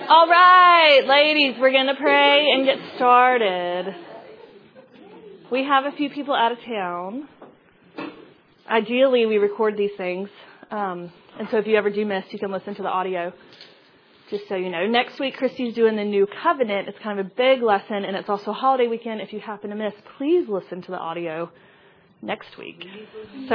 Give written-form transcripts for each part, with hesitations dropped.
All right, ladies, we're going to pray and get started. We have a few people out of town. Ideally, we record these things. And so if you ever do miss, you can listen to the audio. Just so you know. Next week, Christy's doing the New Covenant. It's kind of a big lesson, and it's also a holiday weekend. If you happen to miss, please listen to the audio next week. So,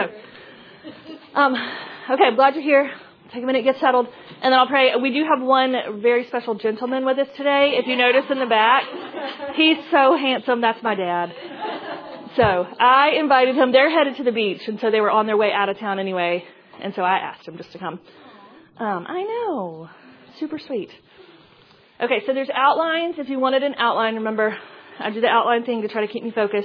okay, I'm glad you're here. Take a minute, get settled, and then I'll pray. We do have one very special gentleman with us today. If you notice in the back, he's so handsome. That's my dad. So I invited him. They're headed to the beach, and so they were on their way out of town anyway, and so I asked him just to come. I know. Super sweet. Okay, so there's outlines. If you wanted an outline, remember, I do the outline thing to try to keep me focused.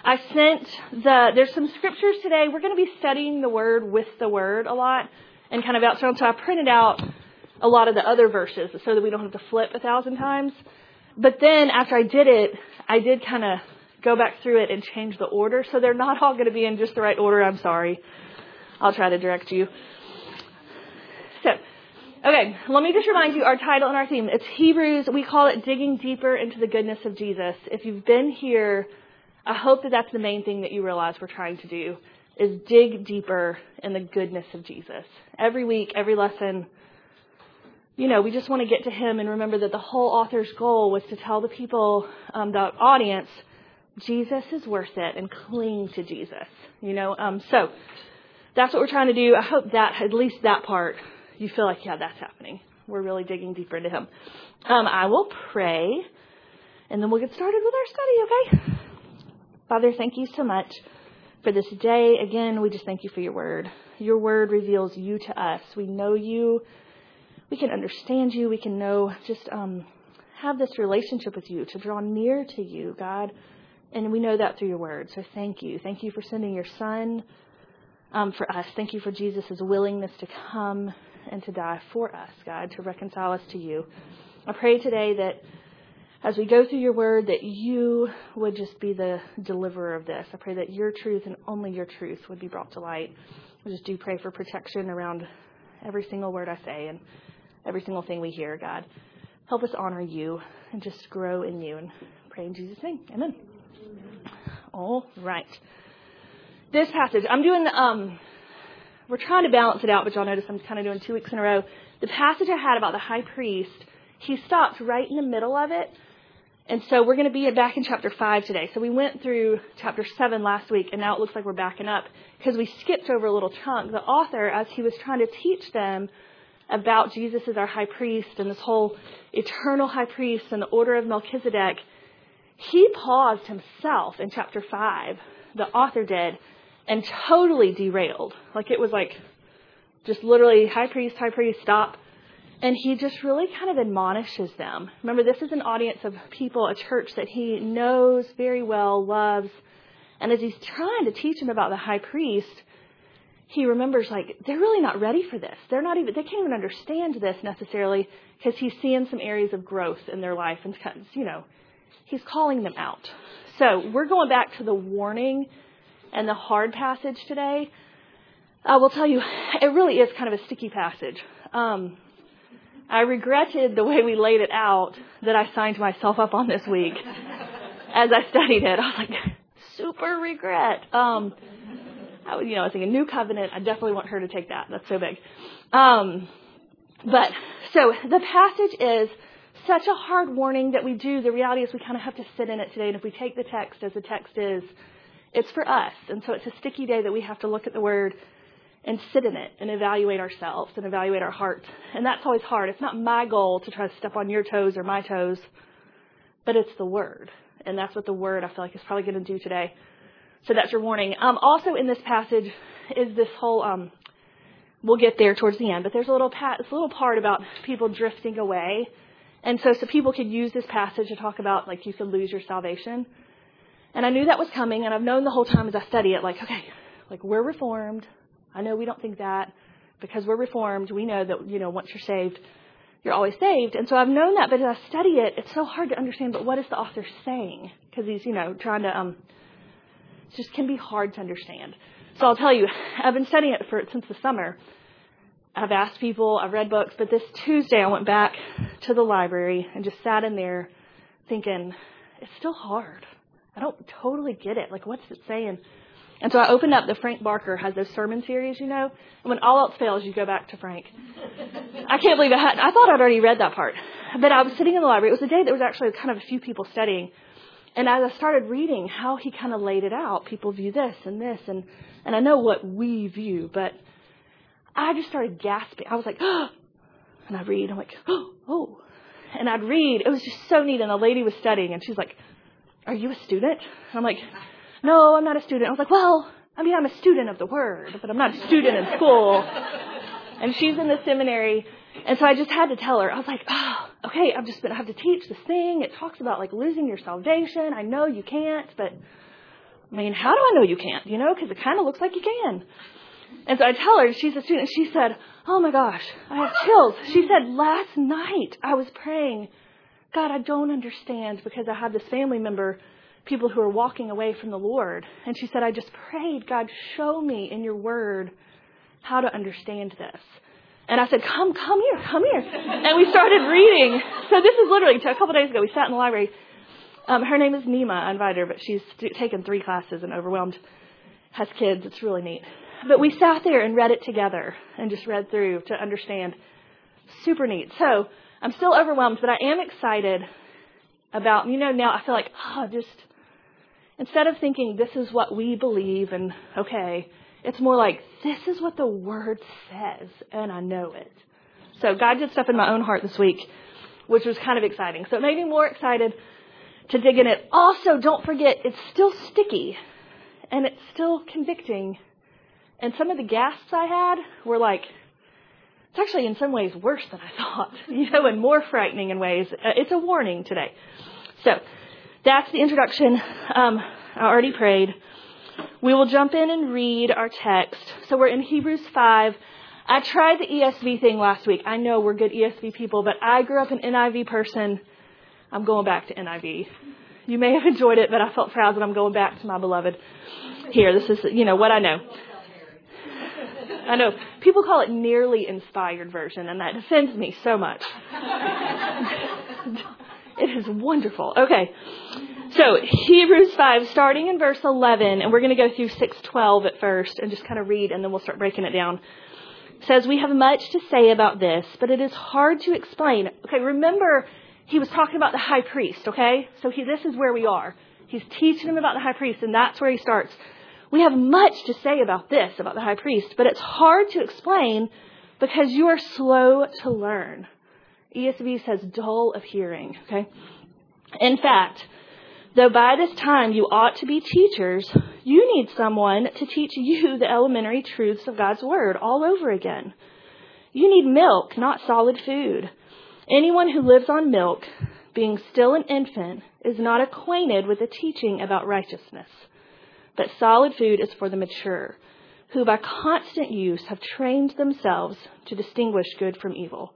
There's some scriptures today. We're going to be studying the Word with the Word a lot. And kind of outsound. So I printed out a lot of the other verses so that we don't have to flip 1,000 times. But then after I did it, I did kind of go back through it and change the order. So they're not all going to be in just the right order. I'm sorry. I'll try to direct you. So, okay, let me just remind you our title and our theme. It's Hebrews. We call it Digging Deeper into the Goodness of Jesus. If you've been here, I hope that that's the main thing that you realize we're trying to do. Is dig deeper in the goodness of Jesus. Every week, every lesson, we just want to get to him and remember that the whole author's goal was to tell the people, the audience, Jesus is worth it and cling to Jesus, So that's what we're trying to do. I hope that, at least that part, you feel like, yeah, that's happening. We're really digging deeper into him. I will pray and then we'll get started with our study, okay? Father, thank you so much for this day. Again, we just thank you for your word. Your word reveals you to us. We know you. We can understand you. We can know, just have this relationship with you, to draw near to you, God. And we know that through your word. So thank you. Thank you for sending your son for us. Thank you for Jesus' willingness to come and to die for us, God, to reconcile us to you. I pray today that as we go through your word, that you would just be the deliverer of this. I pray that your truth and only your truth would be brought to light. I just do pray for protection around every single word I say and every single thing we hear, God. Help us honor you and just grow in you, and pray in Jesus' name. Amen. All right. This passage, we're trying to balance it out, but y'all notice I'm kind of doing 2 weeks in a row. The passage I had about the high priest, he stopped right in the middle of it. And so we're going to be back in chapter 5 today. So we went through chapter 7 last week, and now it looks like we're backing up because we skipped over a little chunk. The author, as he was trying to teach them about Jesus as our high priest and this whole eternal high priest and the order of Melchizedek, he paused himself in chapter 5, the author did, and totally derailed. Like it was like just literally high priest, stop. And he just really kind of admonishes them. Remember, this is an audience of people, a church that he knows very well, loves. And as he's trying to teach them about the high priest, he remembers, like, they're really not ready for this. They can't even understand this necessarily because he's seeing some areas of growth in their life. And, he's calling them out. So we're going back to the warning and the hard passage today. I will tell you, it really is kind of a sticky passage. I regretted the way we laid it out that I signed myself up on this week as I studied it. I was like, super regret. I was thinking New Covenant. I definitely want her to take that. That's so big. But so the passage is such a hard warning that we do. The reality is we kind of have to sit in it today. And if we take the text as the text is, it's for us. And so it's a sticky day that we have to look at the word and sit in it and evaluate ourselves and evaluate our hearts. And that's always hard. It's not my goal to try to step on your toes or my toes, but it's the word. And that's what the word, I feel like, is probably going to do today. So that's your warning. Also in this passage is this whole, we'll get there towards the end, but there's a little part about people drifting away. And so people could use this passage to talk about, like, you could lose your salvation. And I knew that was coming, and I've known the whole time as I study it, like, okay, like, we're Reformed. I know we don't think that because we're Reformed. We know that, once you're saved, you're always saved. And so I've known that, but as I study it, it's so hard to understand, but what is the author saying? Because he's, trying to, it just can be hard to understand. So I'll tell you, I've been studying it since the summer. I've asked people, I've read books, but this Tuesday I went back to the library and just sat in there thinking, it's still hard. I don't totally get it. Like, what's it saying? And so I opened up, the Frank Barker has those sermon series, and when all else fails, you go back to Frank. I can't believe I thought I'd already read that part. But I was sitting in the library. It was a day that was actually kind of a few people studying. And as I started reading how he kind of laid it out, people view this, and I know what we view, but I just started gasping. I was like, oh, and I'd read. I'm like, oh, and I'd read. It was just so neat. And the lady was studying, and she's like, are you a student? And I'm like, no, I'm not a student. I was like, well, I'm a student of the Word, but I'm not a student in school. And she's in the seminary. And so I just had to tell her, I was like, oh, okay, I have to teach this thing. It talks about like losing your salvation. I know you can't, but how do I know you can't? Because it kind of looks like you can. And so I tell her, she's a student. She said, oh my gosh, I have chills. She said, last night I was praying, God, I don't understand, because I have this family member, people who are walking away from the Lord. And she said, I just prayed, God, show me in your Word how to understand this. And I said, come here. And we started reading. So this is literally, a couple of days ago, we sat in the library. Her name is Nima. I invited her, but she's taken 3 classes and overwhelmed, has kids. It's really neat. But we sat there and read it together and just read through to understand. Super neat. So I'm still overwhelmed, but I am excited about, now I feel like, instead of thinking this is what we believe and okay, it's more like this is what the Word says and I know it. So God did stuff in my own heart this week, which was kind of exciting. So it made me more excited to dig in it. Also, don't forget, it's still sticky and it's still convicting. And some of the gasps I had were like, it's actually in some ways worse than I thought, and more frightening in ways. It's a warning today. So that's the introduction. I already prayed. We will jump in and read our text. So we're in Hebrews 5. I tried the ESV thing last week. I know we're good ESV people, but I grew up an NIV person. I'm going back to NIV. You may have enjoyed it, but I felt proud that I'm going back to my beloved. Here, this is, what I know. I know. People call it nearly inspired version, and that offends me so much. It is wonderful. Okay. So Hebrews 5, starting in verse 11, and we're going to go through 6:12 at first and just kind of read, and then we'll start breaking it down. It says, we have much to say about this, but it is hard to explain. Okay, remember, he was talking about the high priest, okay? So this is where we are. He's teaching them about the high priest, and that's where he starts. We have much to say about this, about the high priest, but it's hard to explain because you are slow to learn. ESV says dull of hearing, okay? In fact, though by this time you ought to be teachers, you need someone to teach you the elementary truths of God's Word all over again. You need milk, not solid food. Anyone who lives on milk, being still an infant, is not acquainted with the teaching about righteousness. But solid food is for the mature, who by constant use have trained themselves to distinguish good from evil.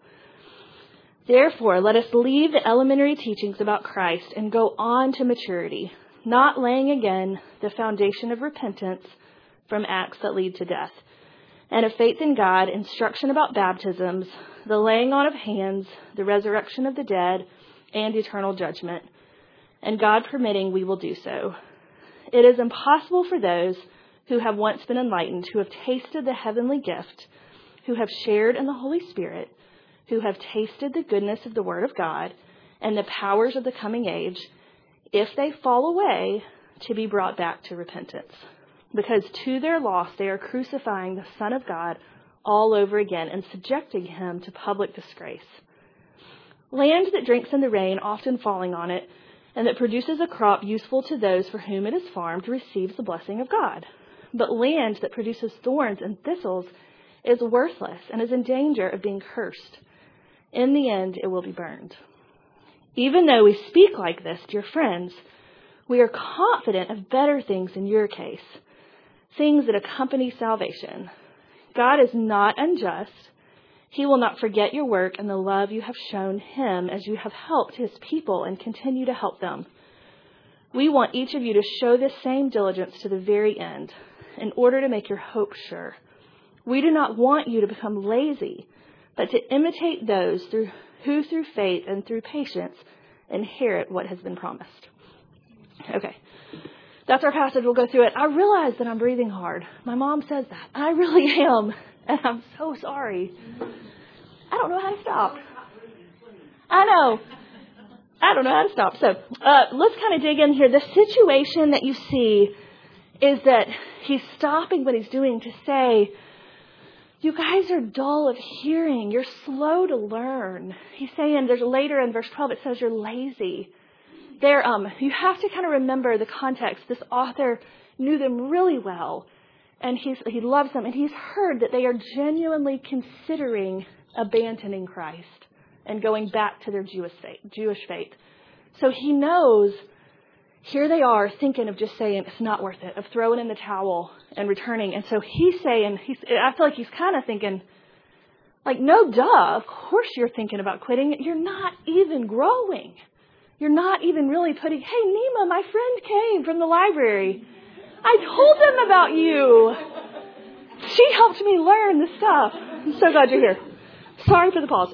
Therefore, let us leave the elementary teachings about Christ and go on to maturity, not laying again the foundation of repentance from acts that lead to death, and of faith in God, instruction about baptisms, the laying on of hands, the resurrection of the dead, and eternal judgment. And God permitting, we will do so. It is impossible for those who have once been enlightened, who have tasted the heavenly gift, who have shared in the Holy Spirit, who have tasted the goodness of the Word of God and the powers of the coming age, if they fall away, to be brought back to repentance. Because to their loss they are crucifying the Son of God all over again and subjecting him to public disgrace. Land that drinks in the rain, often falling on it, and that produces a crop useful to those for whom it is farmed, receives the blessing of God. But land that produces thorns and thistles is worthless and is in danger of being cursed. In the end, it will be burned. Even though we speak like this, dear friends, we are confident of better things in your case, things that accompany salvation. God is not unjust. He will not forget your work and the love you have shown him as you have helped his people and continue to help them. We want each of you to show this same diligence to the very end in order to make your hope sure. We do not want you to become lazy, but to imitate those through who through faith and through patience inherit what has been promised. Okay. That's our passage. We'll go through it. I realize that I'm breathing hard. My mom says that. I really am. And I'm so sorry. I don't know how to stop. I know. I don't know how to stop. So let's kind of dig in here. The situation that you see is that he's stopping what he's doing to say, you guys are dull of hearing. You're slow to learn. He's saying, there's later in verse 12, it says you're lazy. You have to kind of remember the context. This author knew them really well, and he loves them, and he's heard that they are genuinely considering abandoning Christ and going back to their Jewish faith. So he knows, here they are thinking of just saying it's not worth it, of throwing in the towel and returning. And so he's saying, I feel like he's kind of thinking, like, no, duh, of course you're thinking about quitting. You're not even growing. You're not even really putting, hey, Nima, my friend came from the library. I told them about you. She helped me learn the stuff. I'm so glad you're here. Sorry for the pause.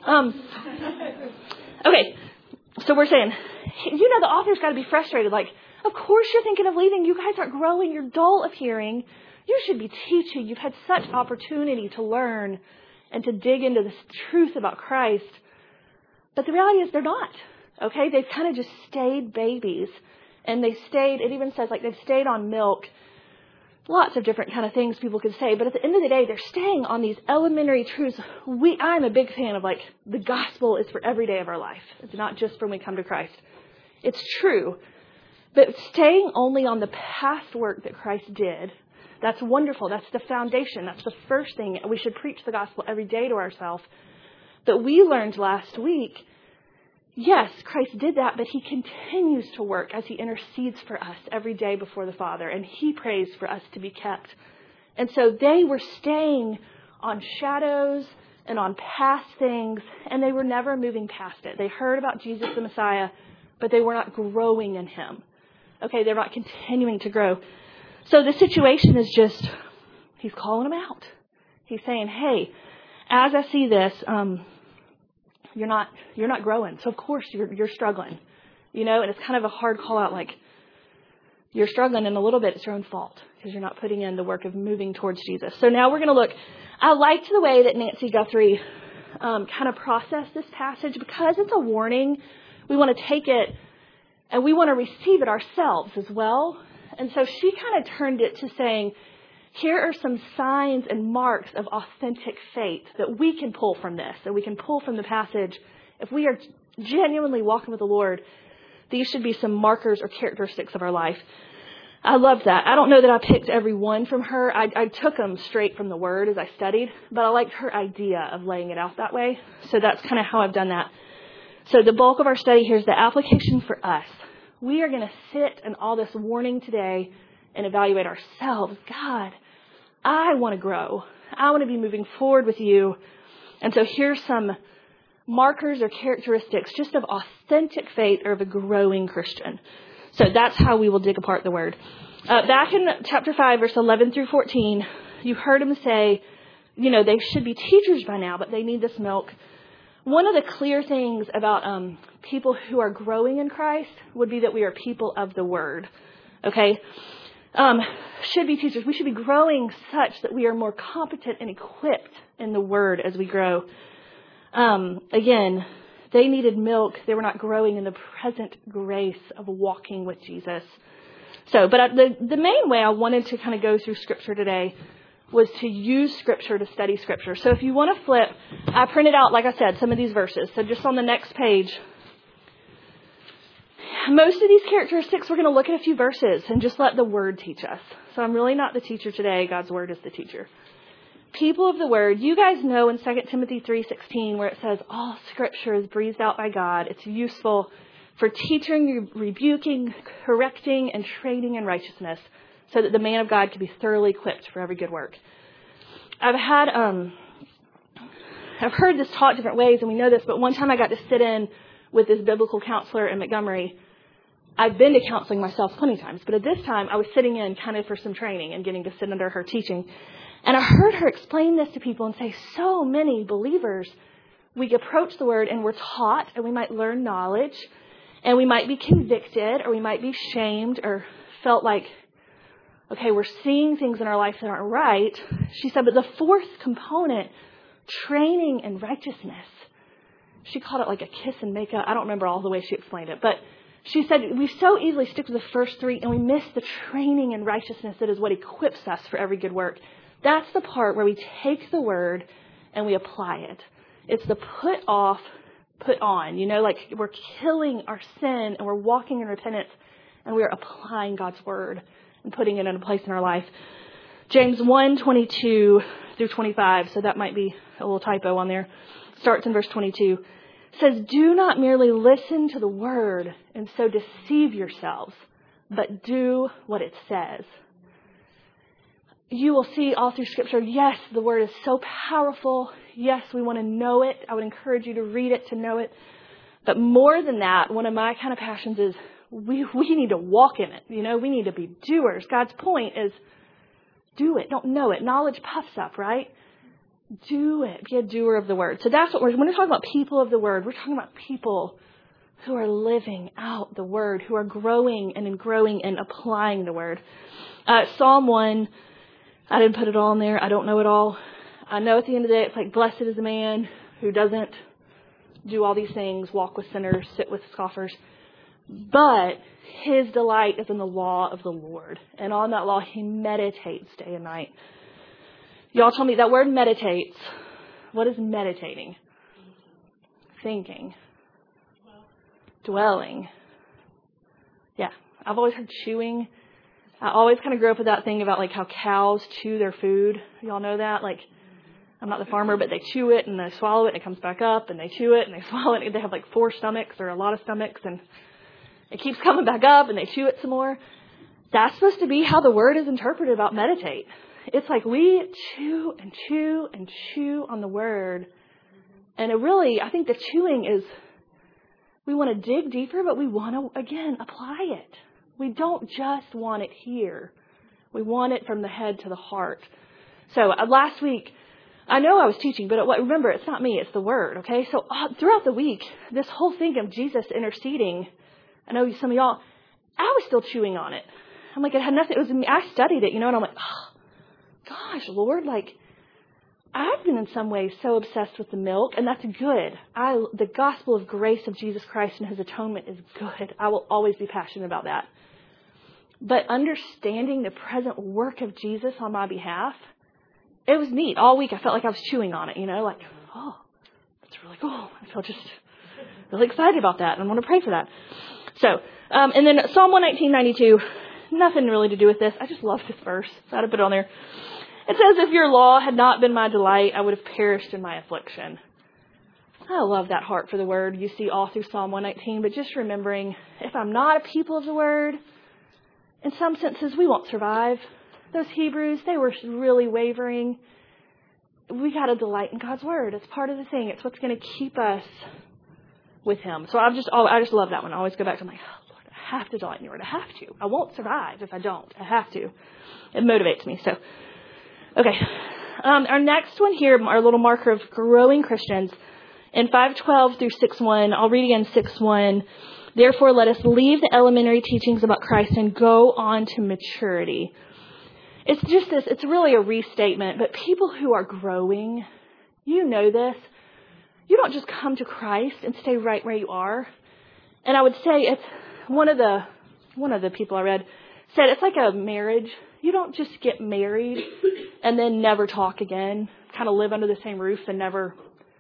Okay, so we're saying, the author's got to be frustrated. Like, of course you're thinking of leaving. You guys aren't growing. You're dull of hearing. You should be teaching. You've had such opportunity to learn and to dig into this truth about Christ. But the reality is they're not. Okay, they've kind of just stayed babies, and it even says like they've stayed on milk, lots of different kind of things people could say, but at the end of the day, they're staying on these elementary truths. I'm a big fan of like the gospel is for every day of our life. It's not just when we come to Christ. It's true, but staying only on the past work that Christ did, that's wonderful. That's the foundation. That's the first thing. We should preach the gospel every day to ourselves. But we learned last week, yes, Christ did that, but he continues to work as he intercedes for us every day before the Father, and he prays for us to be kept. And so they were staying on shadows and on past things, and they were never moving past it. They heard about Jesus the Messiah, but they were not growing in him. Okay, they're not continuing to grow. So the situation is just, he's calling them out. He's saying, hey, as I see this, you're not growing. So of course you're struggling, and it's kind of a hard call out. Like, you're struggling, and a little bit it's your own fault because you're not putting in the work of moving towards Jesus. So now we're going to look. I liked the way that Nancy Guthrie kind of processed this passage because it's a warning. We want to take it and we want to receive it ourselves as well. And so she kind of turned it to saying, here are some signs and marks of authentic faith that we can pull from this, that we can pull from the passage. If we are genuinely walking with the Lord, these should be some markers or characteristics of our life. I love that. I don't know that I picked every one from her. I took them straight from the Word as I studied, but I liked her idea of laying it out that way. So that's kind of how I've done that. So the bulk of our study here is the application for us. We are going to sit in all this warning today and evaluate ourselves. God, I want to grow. I want to be moving forward with you. And so here's some markers or characteristics just of authentic faith or of a growing Christian. So that's how we will dig apart the word. Back in chapter 5, verse 11 through 14, you heard him say, they should be teachers by now, but they need this milk. One of the clear things about people who are growing in Christ would be that we are people of the word. Okay? Should be teachers. We should be growing such that we are more competent and equipped in the word as we grow. Again, they needed milk. They were not growing in the present grace of walking with Jesus. So, but the main way I wanted to kind of go through Scripture today was to use Scripture to study Scripture. So if you want to flip, I printed out, like I said, some of these verses. So just on the next page, most of these characteristics, we're going to look at a few verses and just let the Word teach us. So I'm really not the teacher today. God's Word is the teacher. People of the Word, you guys know in 2 Timothy 3:16 where it says, all Scripture is breathed out by God. It's useful for teaching, rebuking, correcting, and training in righteousness, so that the man of God can be thoroughly equipped for every good work. I've heard this taught different ways, and we know this, but one time I got to sit in with this biblical counselor in Montgomery. I've been to counseling myself plenty of times, but at this time I was sitting in kind of for some training and getting to sit under her teaching. And I heard her explain this to people and say, so many believers we approach the word and we're taught and we might learn knowledge and we might be convicted or we might be shamed or felt like, okay, we're seeing things in our life that aren't right. She said, but the fourth component, training in righteousness, she called it like a kiss and makeup. I don't remember all the way she explained it, but she said we so easily stick to the first three and we miss the training in righteousness that is what equips us for every good work. That's the part where we take the word and we apply it. It's the put off, put on. Like we're killing our sin and we're walking in repentance and we're applying God's word and putting it in a place in our life. James 1:22 through 25, so that might be a little typo on there. Starts in verse 22. Says, do not merely listen to the word and so deceive yourselves, but do what it says. You will see all through Scripture, yes, the word is so powerful. Yes, we want to know it. I would encourage you to read it to know it. But more than that, one of my kind of passions is we need to walk in it. We need to be doers. God's point is do it. Don't know it. Knowledge puffs up, right? Do it. Be a doer of the word. So that's what when we're talking about people of the word, we're talking about people who are living out the word, who are growing and applying the word. Psalm 1, I didn't put it all in there. I don't know it all. I know at the end of the day, it's like, blessed is the man who doesn't do all these things, walk with sinners, sit with scoffers. But his delight is in the law of the Lord. And on that law, he meditates day and night. Y'all tell me that word meditates. What is meditating? Thinking. Dwelling. Yeah. I've always heard chewing. I always kind of grew up with that thing about like how cows chew their food. Y'all know that? Like, I'm not the farmer, but they chew it and they swallow it and it comes back up and they chew it and they swallow it. They have like 4 stomachs or a lot of stomachs and it keeps coming back up and they chew it some more. That's supposed to be how the word is interpreted about meditate. It's like we chew and chew and chew on the word. And it really, I think the chewing is, we want to dig deeper, but we want to, again, apply it. We don't just want it here. We want it from the head to the heart. So last week, I know I was teaching, but remember, it's not me, it's the word, okay? So throughout the week, this whole thing of Jesus interceding, I know some of y'all, I was still chewing on it. I'm like, it had nothing, it was me. I studied it, and I'm like, oh, gosh, Lord, like, I've been in some ways so obsessed with the milk, and that's good. The gospel of grace of Jesus Christ and his atonement is good. I will always be passionate about that. But understanding the present work of Jesus on my behalf, it was neat. All week I felt like I was chewing on it, like, oh, that's really cool. I felt just really excited about that and I want to pray for that. So, and then Psalm 119:92, nothing really to do with this. I just love this verse. So I had to put it on there. It says, if your law had not been my delight, I would have perished in my affliction. I love that heart for the word. You see all through Psalm 119, but just remembering, if I'm not a people of the word, in some senses, we won't survive. Those Hebrews, they were really wavering. We got to delight in God's word. It's part of the thing. It's what's going to keep us with him. So I just love that one. I always go back to, I'm like, oh, Lord, I have to delight in your word. I have to. I won't survive if I don't. I have to. It motivates me. So, okay. Our next one here, our little marker of growing Christians, in 5:12 through 6:1, I'll read again 6:1. Therefore, let us leave the elementary teachings about Christ and go on to maturity. It's just this, it's really a restatement, but people who are growing, you know this. You don't just come to Christ and stay right where you are. And I would say it's one of the people I read said it's like a marriage. You don't just get married and then never talk again, kind of live under the same roof and never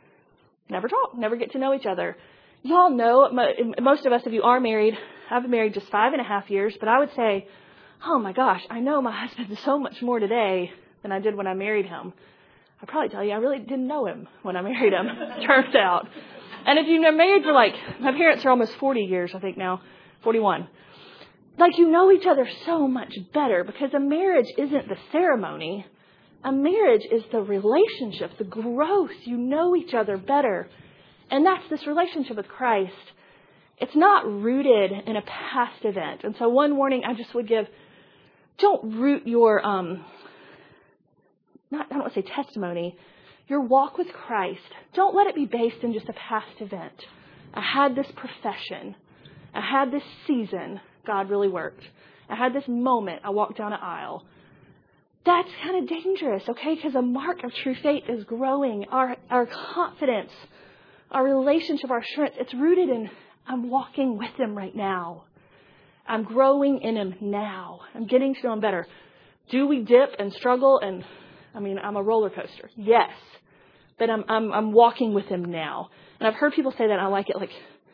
talk, never get to know each other. Y'all know, most of us, if you are married, I've been married just 5.5 years, but I would say, oh my gosh, I know my husband so much more today than I did when I married him. I'd probably tell you I really didn't know him when I married him, turns out. And if you've been married for my parents are almost 40 years, I think now, 41. You know each other so much better because a marriage isn't the ceremony. A marriage is the relationship, the growth. You know each other better. And that's this relationship with Christ. It's not rooted in a past event. And so one warning I just would give, don't root your, I don't want to say testimony, Your walk with Christ, don't let it be based in just a past event. I had this profession. I had this season. God really worked. I had this moment. I walked down an aisle. That's kind of dangerous, okay? Because a mark of true faith is growing. Our confidence, our relationship, our assurance, it's rooted in I'm walking with him right now. I'm growing in him now. I'm getting to know him better. Do we dip and struggle? And I'm a roller coaster. Yes. But I'm walking with him now. And I've heard people say that, and I like it, like,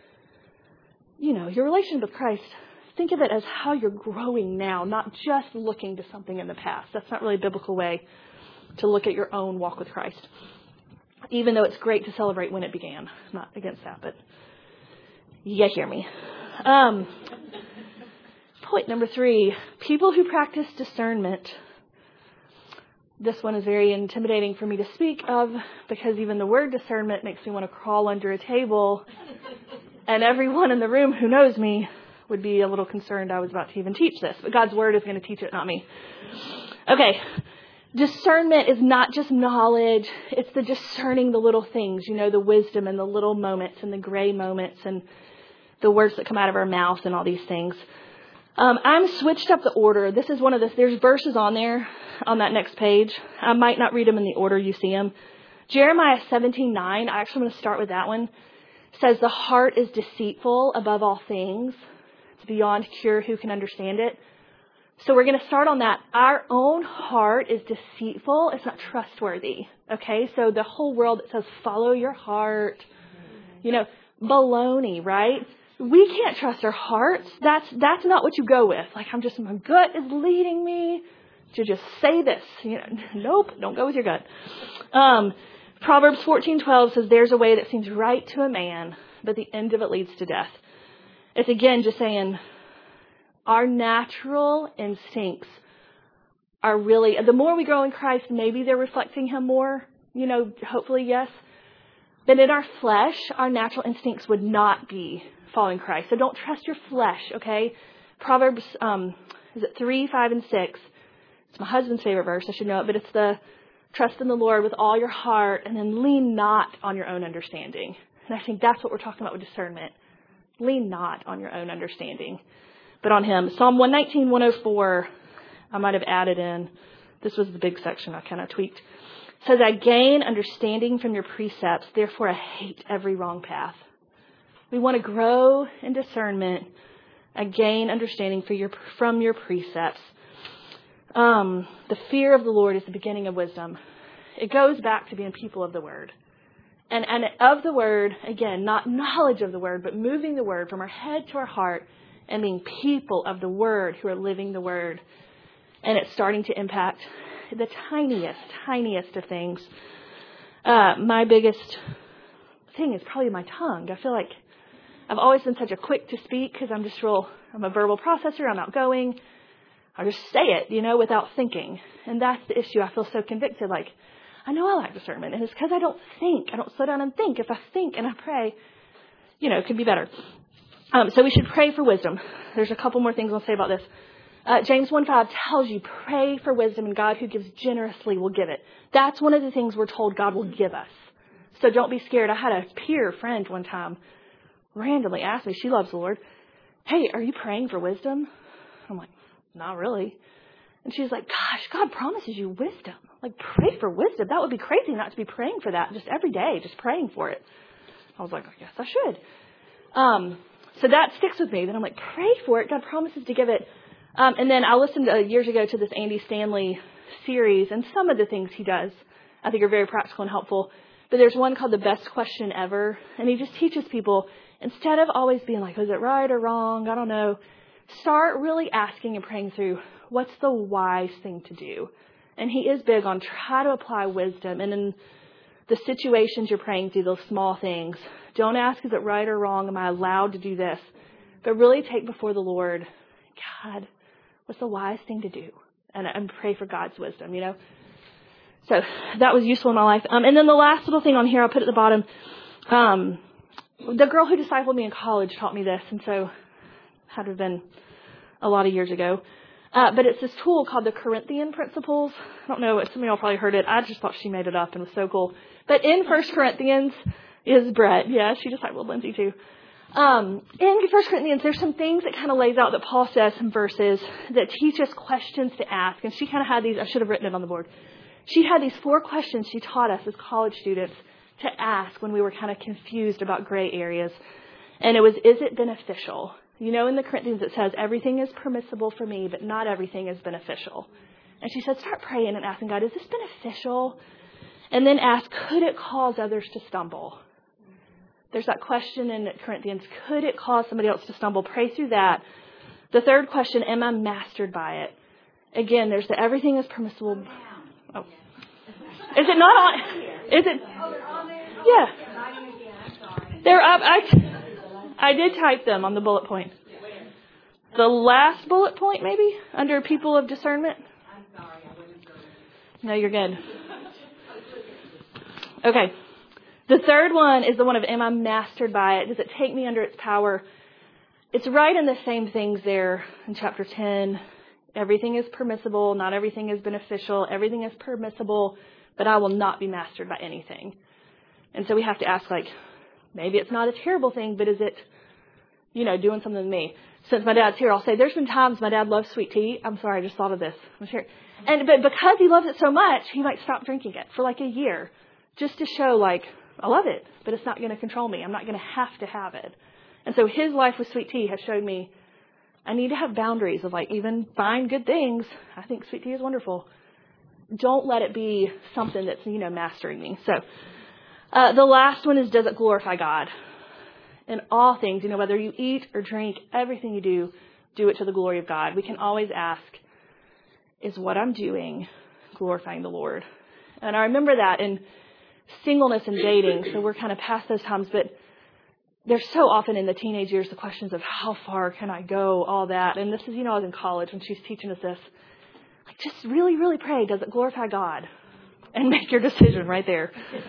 your relationship with Christ, think of it as how you're growing now, not just looking to something in the past. That's not really a biblical way to look at your own walk with Christ. Even though it's great to celebrate when it began. I'm not against that, but you hear me. Point number 3, people who practice discernment. This one is very intimidating for me to speak of because even the word discernment makes me want to crawl under a table. And everyone in the room who knows me would be a little concerned I was about to even teach this. But God's word is going to teach it, not me. Okay. Discernment is not just knowledge. It's the discerning the little things, the wisdom and the little moments and the gray moments and the words that come out of our mouth and all these things. I'm switched up the order. This is one of there's verses on there on that next page. I might not read them in the order you see them. Jeremiah 17:9, I actually want to start with that one, says the heart is deceitful above all things. It's beyond cure. Who can understand it? So we're going to start on that. Our own heart is deceitful. It's not trustworthy. Okay. So the whole world that says, follow your heart, baloney, right? We can't trust our hearts. That's not what you go with. Like, my gut is leading me to just say this. Nope, don't go with your gut. Proverbs 14:12 says, there's a way that seems right to a man, but the end of it leads to death. It's again just saying our natural instincts are really, the more we grow in Christ, maybe they're reflecting him more, hopefully, yes. But in our flesh, our natural instincts would not be following Christ. So don't trust your flesh, okay? Proverbs, 3, 5, and 6. It's my husband's favorite verse. I should know it, but it's the trust in the Lord with all your heart and then lean not on your own understanding. And I think that's what we're talking about with discernment. Lean not on your own understanding, but on him. Psalm 119, 104, I might have added in. This was the big section I kind of tweaked. It says, I gain understanding from your precepts, therefore I hate every wrong path. We want to grow in discernment. I gain understanding from your precepts. The fear of the Lord is the beginning of wisdom. It goes back to being people of the word. And of the word, again, not knowledge of the word, but moving the word from our head to our heart and being people of the word who are living the word. And it's starting to impact the tiniest of things. My biggest thing is probably my tongue. I feel like I've always been such a quick to speak because I'm a verbal processor. I'm outgoing. I just say it, without thinking. And that's the issue. I feel so convicted. Like, I know I lack discernment. And it's because I don't think. I don't slow down and think. If I think and I pray, it could be better. So we should pray for wisdom. There's a couple more things I'll say about this. James 1:5 tells you, pray for wisdom, and God who gives generously will give it. That's one of the things we're told God will give us. So don't be scared. I had a peer friend one time randomly ask me, she loves the Lord, hey, are you praying for wisdom? I'm like, not really. And she's like, gosh, God promises you wisdom. Like, pray for wisdom. That would be crazy not to be praying for that just every day, just praying for it. I was like, I guess I should. So that sticks with me. Then I'm like, pray for it. God promises to give it. And then I listened years ago to this Andy Stanley series, and some of the things he does I think are very practical and helpful. But there's one called The Best Question Ever, and he just teaches people, instead of always being like, is it right or wrong? I don't know. Start really asking and praying through, what's the wise thing to do? And he is big on try to apply wisdom. And in the situations you're praying through, those small things, don't ask, is it right or wrong? Am I allowed to do this? But really take before the Lord, God, what's the wise thing to do? And pray for God's wisdom, So that was useful in my life. And then the last little thing on here, I'll put at the bottom. The girl who discipled me in college taught me this. And so had to have been a lot of years ago. But it's this tool called the Corinthian Principles. I don't know, some of y'all probably heard it. I just thought she made it up and was so cool. But in 1 Corinthians is Brett. Yeah, she discipled Lindsay too. In 1 Corinthians, there's some things that kind of lays out that Paul says, some verses that teach us questions to ask. And she kind of had these, I should have written it on the board. She had these 4 questions she taught us as college students to ask when we were kind of confused about gray areas. And it was, is it beneficial? You know, in the Corinthians it says, everything is permissible for me, but not everything is beneficial. And she said, start praying and asking God, is this beneficial? And then ask, could it cause others to stumble? There's that question in Corinthians, could it cause somebody else to stumble? Pray through that. The third question, am I mastered by it? Again, there's the everything is permissible. Oh. Is it not on? Is it? Yeah. They're up. I did type them on the bullet point. The last bullet point, maybe, under people of discernment. No, you're good. Okay. The third one is the one of, am I mastered by it? Does it take me under its power? It's right in the same things there in chapter 10. Everything is permissible. Not everything is beneficial. Everything is permissible, but I will not be mastered by anything. And so we have to ask, like, maybe it's not a terrible thing, but is it, doing something to me? Since my dad's here, I'll say there's been times my dad loves sweet tea. I'm sorry, I just thought of this. I'm sure. But because he loves it so much, he might stop drinking it for like a year just to show, like, I love it, but it's not going to control me. I'm not going to have it. And so his life with sweet tea has showed me I need to have boundaries of, like, even buying good things. I think sweet tea is wonderful. Don't let it be something that's, mastering me. So the last one is, does it glorify God? In all things, whether you eat or drink, everything you do it to the glory of God. We can always ask, is what I'm doing glorifying the Lord? And I remember that in singleness and dating, so we're kind of past those times, but there's so often in the teenage years the questions of how far can I go, all that. And this is, I was in college when she's teaching us this. Like, just really, really pray, does it glorify God? And make your decision right there.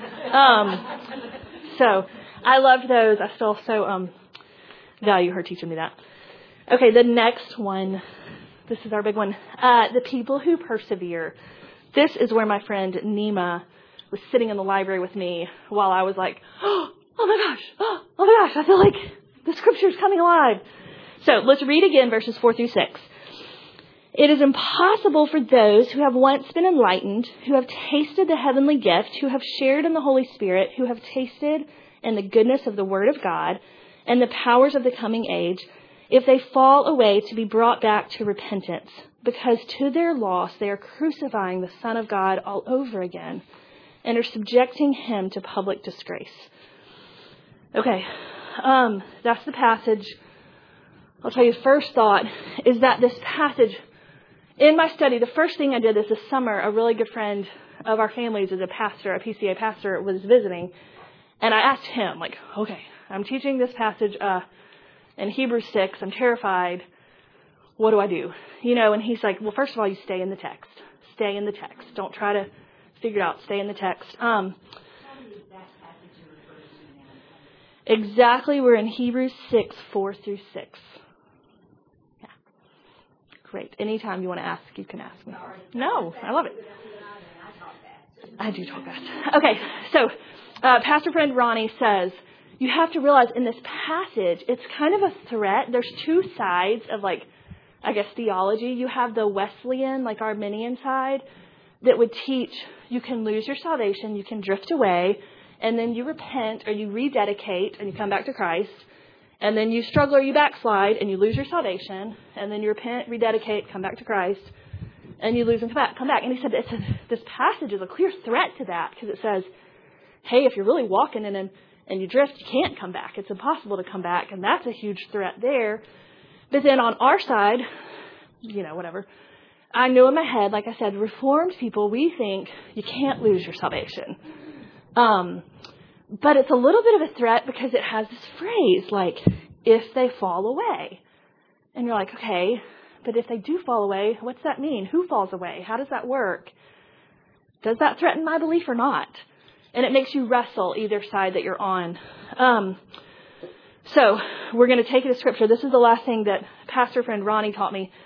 So I loved those. I still so value her teaching me that. Okay, the next one. This is our big one. The people who persevere. This is where my friend Nima was sitting in the library with me while I was like, oh my gosh, I feel like the scripture is coming alive. So let's read again verses 4-6. It is impossible for those who have once been enlightened, who have tasted the heavenly gift, who have shared in the Holy Spirit, who have tasted in the goodness of the Word of God and the powers of the coming age, if they fall away, to be brought back to repentance, because to their loss they are crucifying the Son of God all over again and are subjecting him to public disgrace. Okay, that's the passage. I'll tell you, first thought is that this passage, in my study, the first thing I did this summer, a really good friend of our family's is a pastor, a PCA pastor, was visiting. And I asked him, like, okay, I'm teaching this passage in Hebrews 6. I'm terrified. What do I do? And he's like, well, first of all, you stay in the text. Stay in the text. Don't try to figure it out. Stay in the text. Exactly. We're in Hebrews 6, 4-6. Yeah. Great. Anytime you want to ask, you can ask me. No, I love it. I do talk fast. Okay. So, pastor friend Ronnie says, you have to realize in this passage, it's kind of a threat. There's two sides of, theology. You have the Wesleyan, Arminian side that would teach you can lose your salvation, you can drift away, and then you repent or you rededicate and you come back to Christ. And then you struggle or you backslide and you lose your salvation. And then you repent, rededicate, come back to Christ. And you lose and come back. And he said this passage is a clear threat to that, because it says, hey, if you're really walking in and you drift, you can't come back. It's impossible to come back. And that's a huge threat there. But then on our side, whatever. I know in my head, like I said, Reformed people, we think you can't lose your salvation. But it's a little bit of a threat because it has this phrase, if they fall away. And you're like, okay, but if they do fall away, what's that mean? Who falls away? How does that work? Does that threaten my belief or not? And it makes you wrestle either side that you're on. So we're going to take it to Scripture. This is the last thing that pastor friend Ronnie taught me.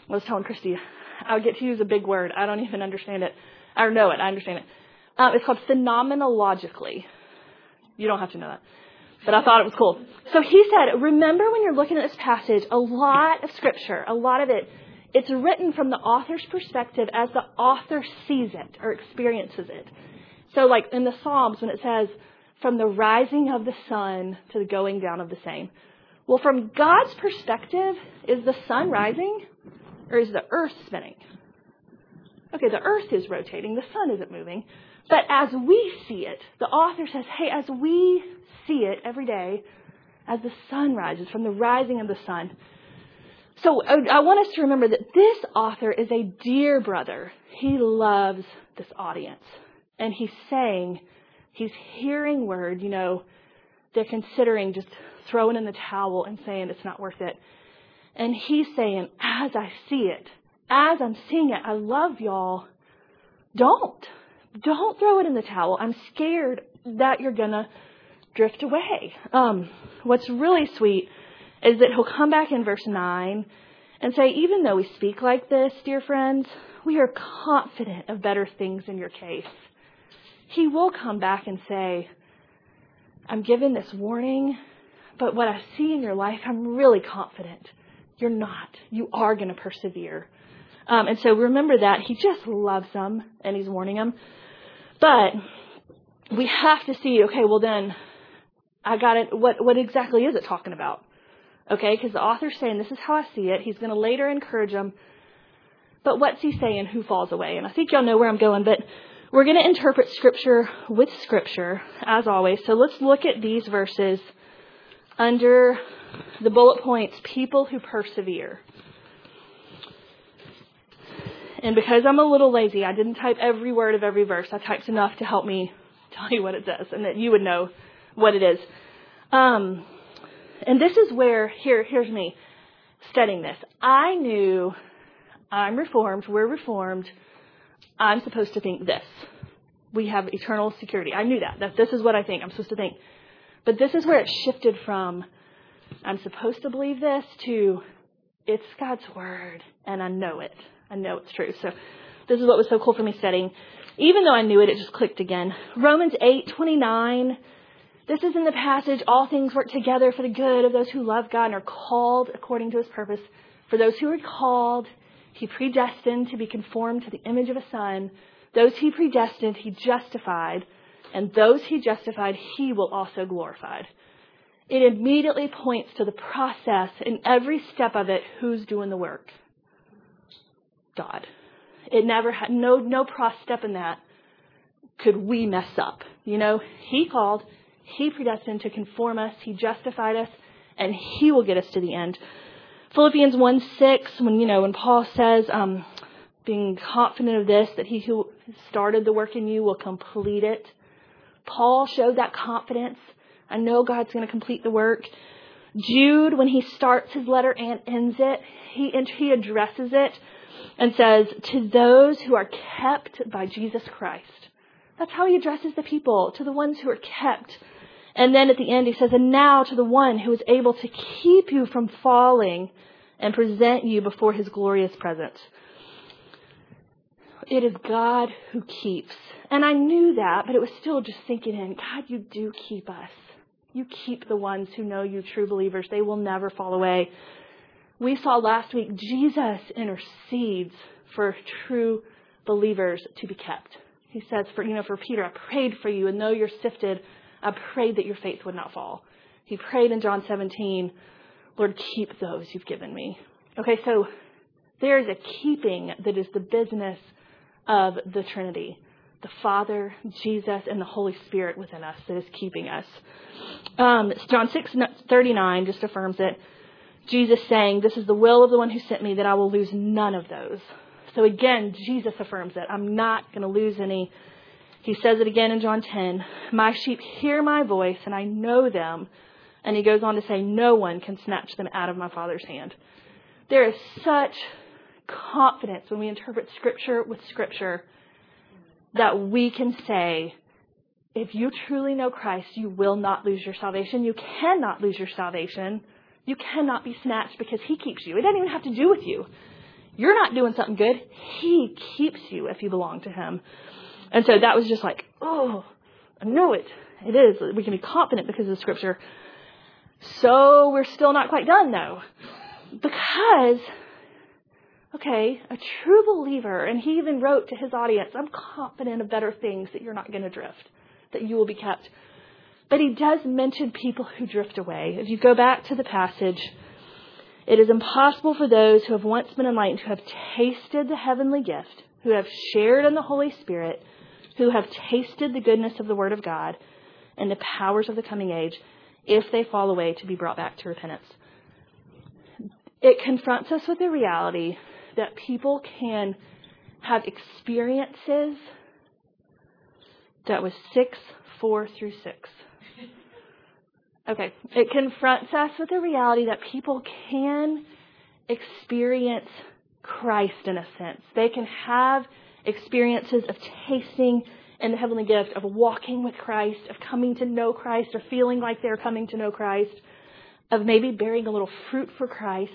I was telling Christy, I get to use a big word. I don't even understand it. I know it. I understand it. It's called phenomenologically. You don't have to know that. But I thought it was cool. So he said, remember when you're looking at this passage, a lot of scripture, a lot of it, it's written from the author's perspective as the author sees it or experiences it. So like in the Psalms when it says, from the rising of the sun to the going down of the same. Well, from God's perspective, is the sun rising or is the earth spinning? Okay, the earth is rotating. The sun isn't moving. But as we see it, the author says, hey, as we see it every day, as the sun rises, from the rising of the sun. So I want us to remember that this author is a dear brother. He loves this audience. And he's saying, he's hearing word, they're considering just throwing in the towel and saying it's not worth it. And he's saying, as I see it, as I'm seeing it, I love y'all. Don't throw it in the towel. I'm scared that you're going to drift away. What's really sweet is that he'll come back in verse 9 and say, even though we speak like this, dear friends, we are confident of better things in your case. He will come back and say, I'm giving this warning, but what I see in your life, I'm really confident. You're not. You are going to persevere. And so remember that. He just loves them and he's warning them. But we have to see, okay, well then, I got it. What exactly is it talking about? Okay, because the author's saying, this is how I see it. He's going to later encourage them. But what's he saying? Who falls away? And I think y'all know where I'm going, but we're going to interpret Scripture with Scripture, as always. So let's look at these verses under the bullet points, people who persevere. And because I'm a little lazy, I didn't type every word of every verse. I typed enough to help me tell you what it says and that you would know what it is. And this is where, here's me studying this. I knew I'm Reformed, we're Reformed, I'm supposed to think this. We have eternal security. I knew that this is what I think I'm supposed to think. But this is where it shifted from I'm supposed to believe this to it's God's word and I know it. I know it's true. So this is what was so cool for me studying. Even though I knew it, it just clicked again. Romans 8:29. This is in the passage, all things work together for the good of those who love God and are called according to his purpose. For those who are called, he predestined to be conformed to the image of a son. Those he predestined, he justified. And those he justified, he will also glorify. It immediately points to the process in every step of it. Who's doing the work? God. It never had, no step in that could we mess up. He called, he predestined to conform us, he justified us, and he will get us to the end. Philippians 1:6, when Paul says, being confident of this, that he who started the work in you will complete it. Paul showed that confidence. I know God's going to complete the work. Jude, when he starts his letter and ends it, he addresses it and says, to those who are kept by Jesus Christ. That's how he addresses the people, to the ones who are kept. And then at the end he says, and now to the one who is able to keep you from falling and present you before his glorious presence. It is God who keeps. And I knew that, but it was still just sinking in. God, you do keep us. You keep the ones who know you, true believers. They will never fall away. We saw last week, Jesus intercedes for true believers to be kept. He says, for Peter, I prayed for you, and though you're sifted, I prayed that your faith would not fall. He prayed in John 17, Lord, keep those you've given me. Okay, so there is a keeping that is the business of the Trinity. The Father, Jesus, and the Holy Spirit within us that is keeping us. John 6:39 just affirms it. Jesus saying, this is the will of the one who sent me, that I will lose none of those. So again, Jesus affirms it. I'm not going to lose any. He says it again in John 10. My sheep hear my voice and I know them. And he goes on to say, no one can snatch them out of my Father's hand. There is such confidence when we interpret Scripture with Scripture that we can say, if you truly know Christ, you will not lose your salvation. You cannot lose your salvation. You cannot be snatched because he keeps you. It doesn't even have to do with you. you're not doing something good. He keeps you if you belong to him. And so that was just like, oh, I know it. It is. We can be confident because of the scripture. So we're still not quite done, though. Because, okay, a true believer, and he even wrote to his audience, I'm confident of better things, that you're not going to drift, that you will be kept. But he does mention people who drift away. If you go back to the passage, it is impossible for those who have once been enlightened, who have tasted the heavenly gift, who have shared in the Holy Spirit, who have tasted the goodness of the Word of God and the powers of the coming age, if they fall away, to be brought back to repentance. It confronts us with the reality that people can have experiences. That was 6:4-6. Okay. It confronts us with the reality that people can experience Christ in a sense. They can have experiences of tasting in the heavenly gift, of walking with Christ, of coming to know Christ, or feeling like they're coming to know Christ, of maybe bearing a little fruit for Christ,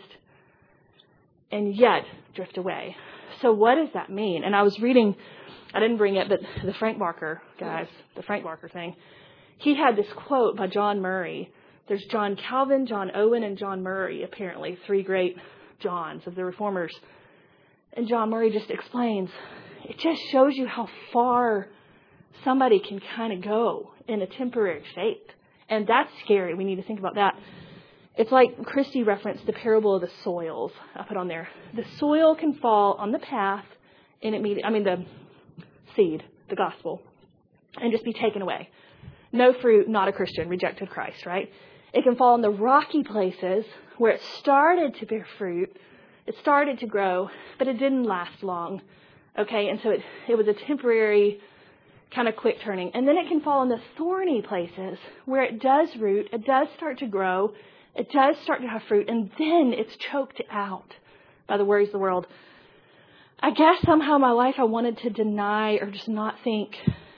and yet drift away. So what does that mean? And I was reading, I didn't bring it, but the Frank Barker guys, the Frank Barker thing, he had this quote by John Murray. There's John Calvin, John Owen, and John Murray, apparently, 3 great Johns of the Reformers. And John Murray just explains, it just shows you how far somebody can kind of go in a temporary faith. And that's scary. We need to think about that. It's like Christy referenced the parable of the soils. I put on there. The soil can fall on the path and the seed, the gospel, and just be taken away. No fruit, not a Christian, rejected Christ, right? It can fall in the rocky places where it started to bear fruit. It started to grow, but it didn't last long. Okay, and so it was a temporary kind of quick turning. And then it can fall in the thorny places where it does root, it does start to grow, it does start to have fruit, and then it's choked out by the worries of the world. I guess somehow in my life I wanted to deny or just not think.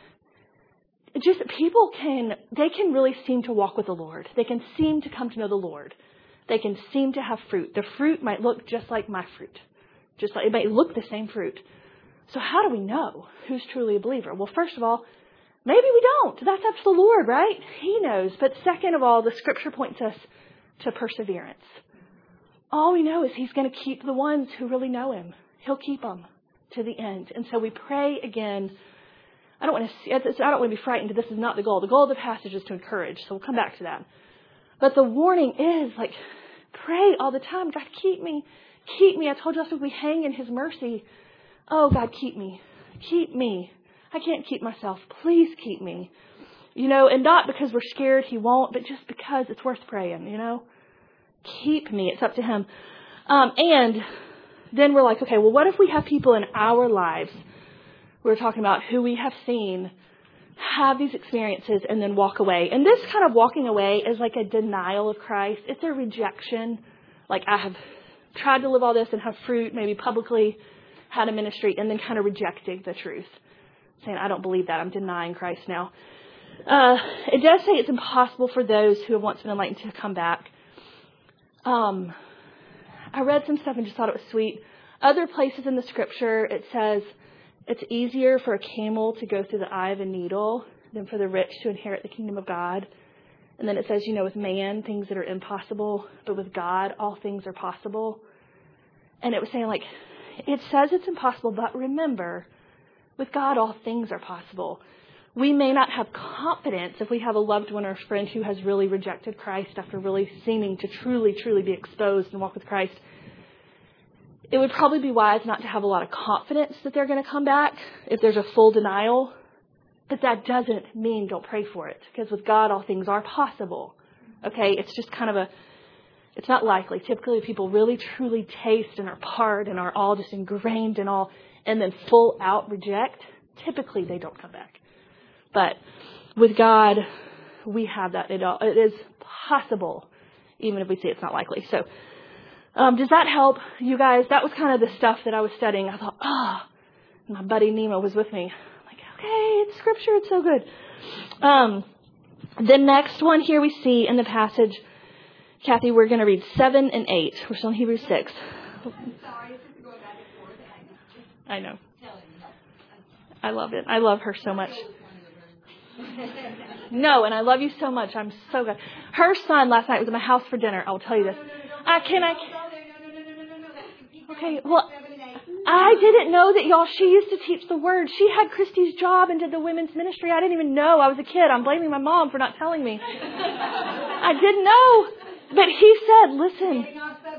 Just people can really seem to walk with the Lord. They can seem to come to know the Lord. They can seem to have fruit. The fruit might look just like my fruit. Just like it might look the same fruit. So how do we know who's truly a believer? Well, first of all, maybe we don't. That's up to the Lord, right? He knows. But second of all, the scripture points us to perseverance. All we know is he's going to keep the ones who really know him. He'll keep them to the end. And so we pray again. I don't want to be frightened. This is not the goal. The goal of the passage is to encourage. So we'll come back to that. But the warning is like, pray all the time. God, keep me. Keep me. I told you last week we hang in his mercy. Oh, God, keep me. Keep me. I can't keep myself. Please keep me. And not because we're scared he won't, but just because it's worth praying, Keep me. It's up to him. And then we're like, okay, well, what if we have people in our lives, we're talking about who we have seen have these experiences and then walk away. And this kind of walking away is like a denial of Christ. It's a rejection. Like I have tried to live all this and have fruit, maybe publicly had a ministry, and then kind of rejecting the truth. Saying, I don't believe that. I'm denying Christ now. It does say it's impossible for those who have once been enlightened to come back. I read some stuff and just thought it was sweet. Other places in the scripture, it says it's easier for a camel to go through the eye of a needle than for the rich to inherit the kingdom of God. And then it says, with man, things that are impossible, but with God, all things are possible. And it was saying it says it's impossible, but remember, with God, all things are possible. We may not have confidence if we have a loved one or a friend who has really rejected Christ after really seeming to truly, truly be exposed and walk with Christ. It would probably be wise not to have a lot of confidence that they're going to come back if there's a full denial. But that doesn't mean don't pray for it. Because with God, all things are possible. Okay? It's just kind of it's not likely. Typically, people really, truly taste and are part and are all just ingrained and all, and then full out reject. Typically, they don't come back. But with God, we have that. It is possible, even if we say it's not likely. So, does that help you guys? That was kind of the stuff that I was studying. I thought, my buddy Nemo was with me. I'm like, okay, it's scripture. It's so good. The next one here we see in the passage, Kathy, we're going to read 7 and 8. We're still in Hebrews 6. Sorry, going back. I know. I love it. I love her so much. No, and I love you so much. I'm so good. Her son last night was at my house for dinner. I will tell you this. Okay, well, I didn't know that, y'all. She used to teach the word. She had Christy's job and did the women's ministry. I didn't even know. I was a kid. I'm blaming my mom for not telling me. I didn't know. But he said, listen.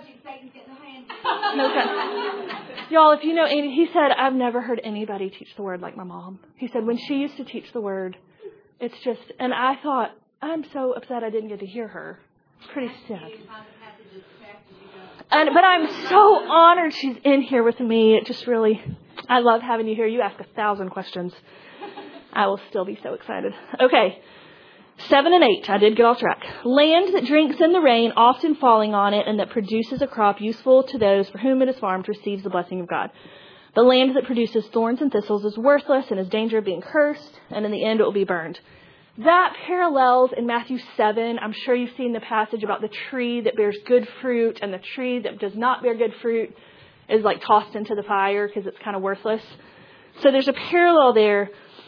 No, y'all, if you know Andy, he said, I've never heard anybody teach the word like my mom. He said, when she used to teach the word, it's just, and I thought, I'm so upset I didn't get to hear her. It's pretty sad. But I'm so honored she's in here with me. It just really, I love having you here. You ask 1,000 questions. I will still be so excited. Okay. 7 and 8. I did get off track. Land that drinks in the rain, often falling on it, and that produces a crop useful to those for whom it is farmed, receives the blessing of God. The land that produces thorns and thistles is worthless and is danger of being cursed, and in the end it will be burned. That parallels in Matthew 7. I'm sure you've seen the passage about the tree that bears good fruit and the tree that does not bear good fruit is like tossed into the fire because it's kind of worthless. So there's a parallel there.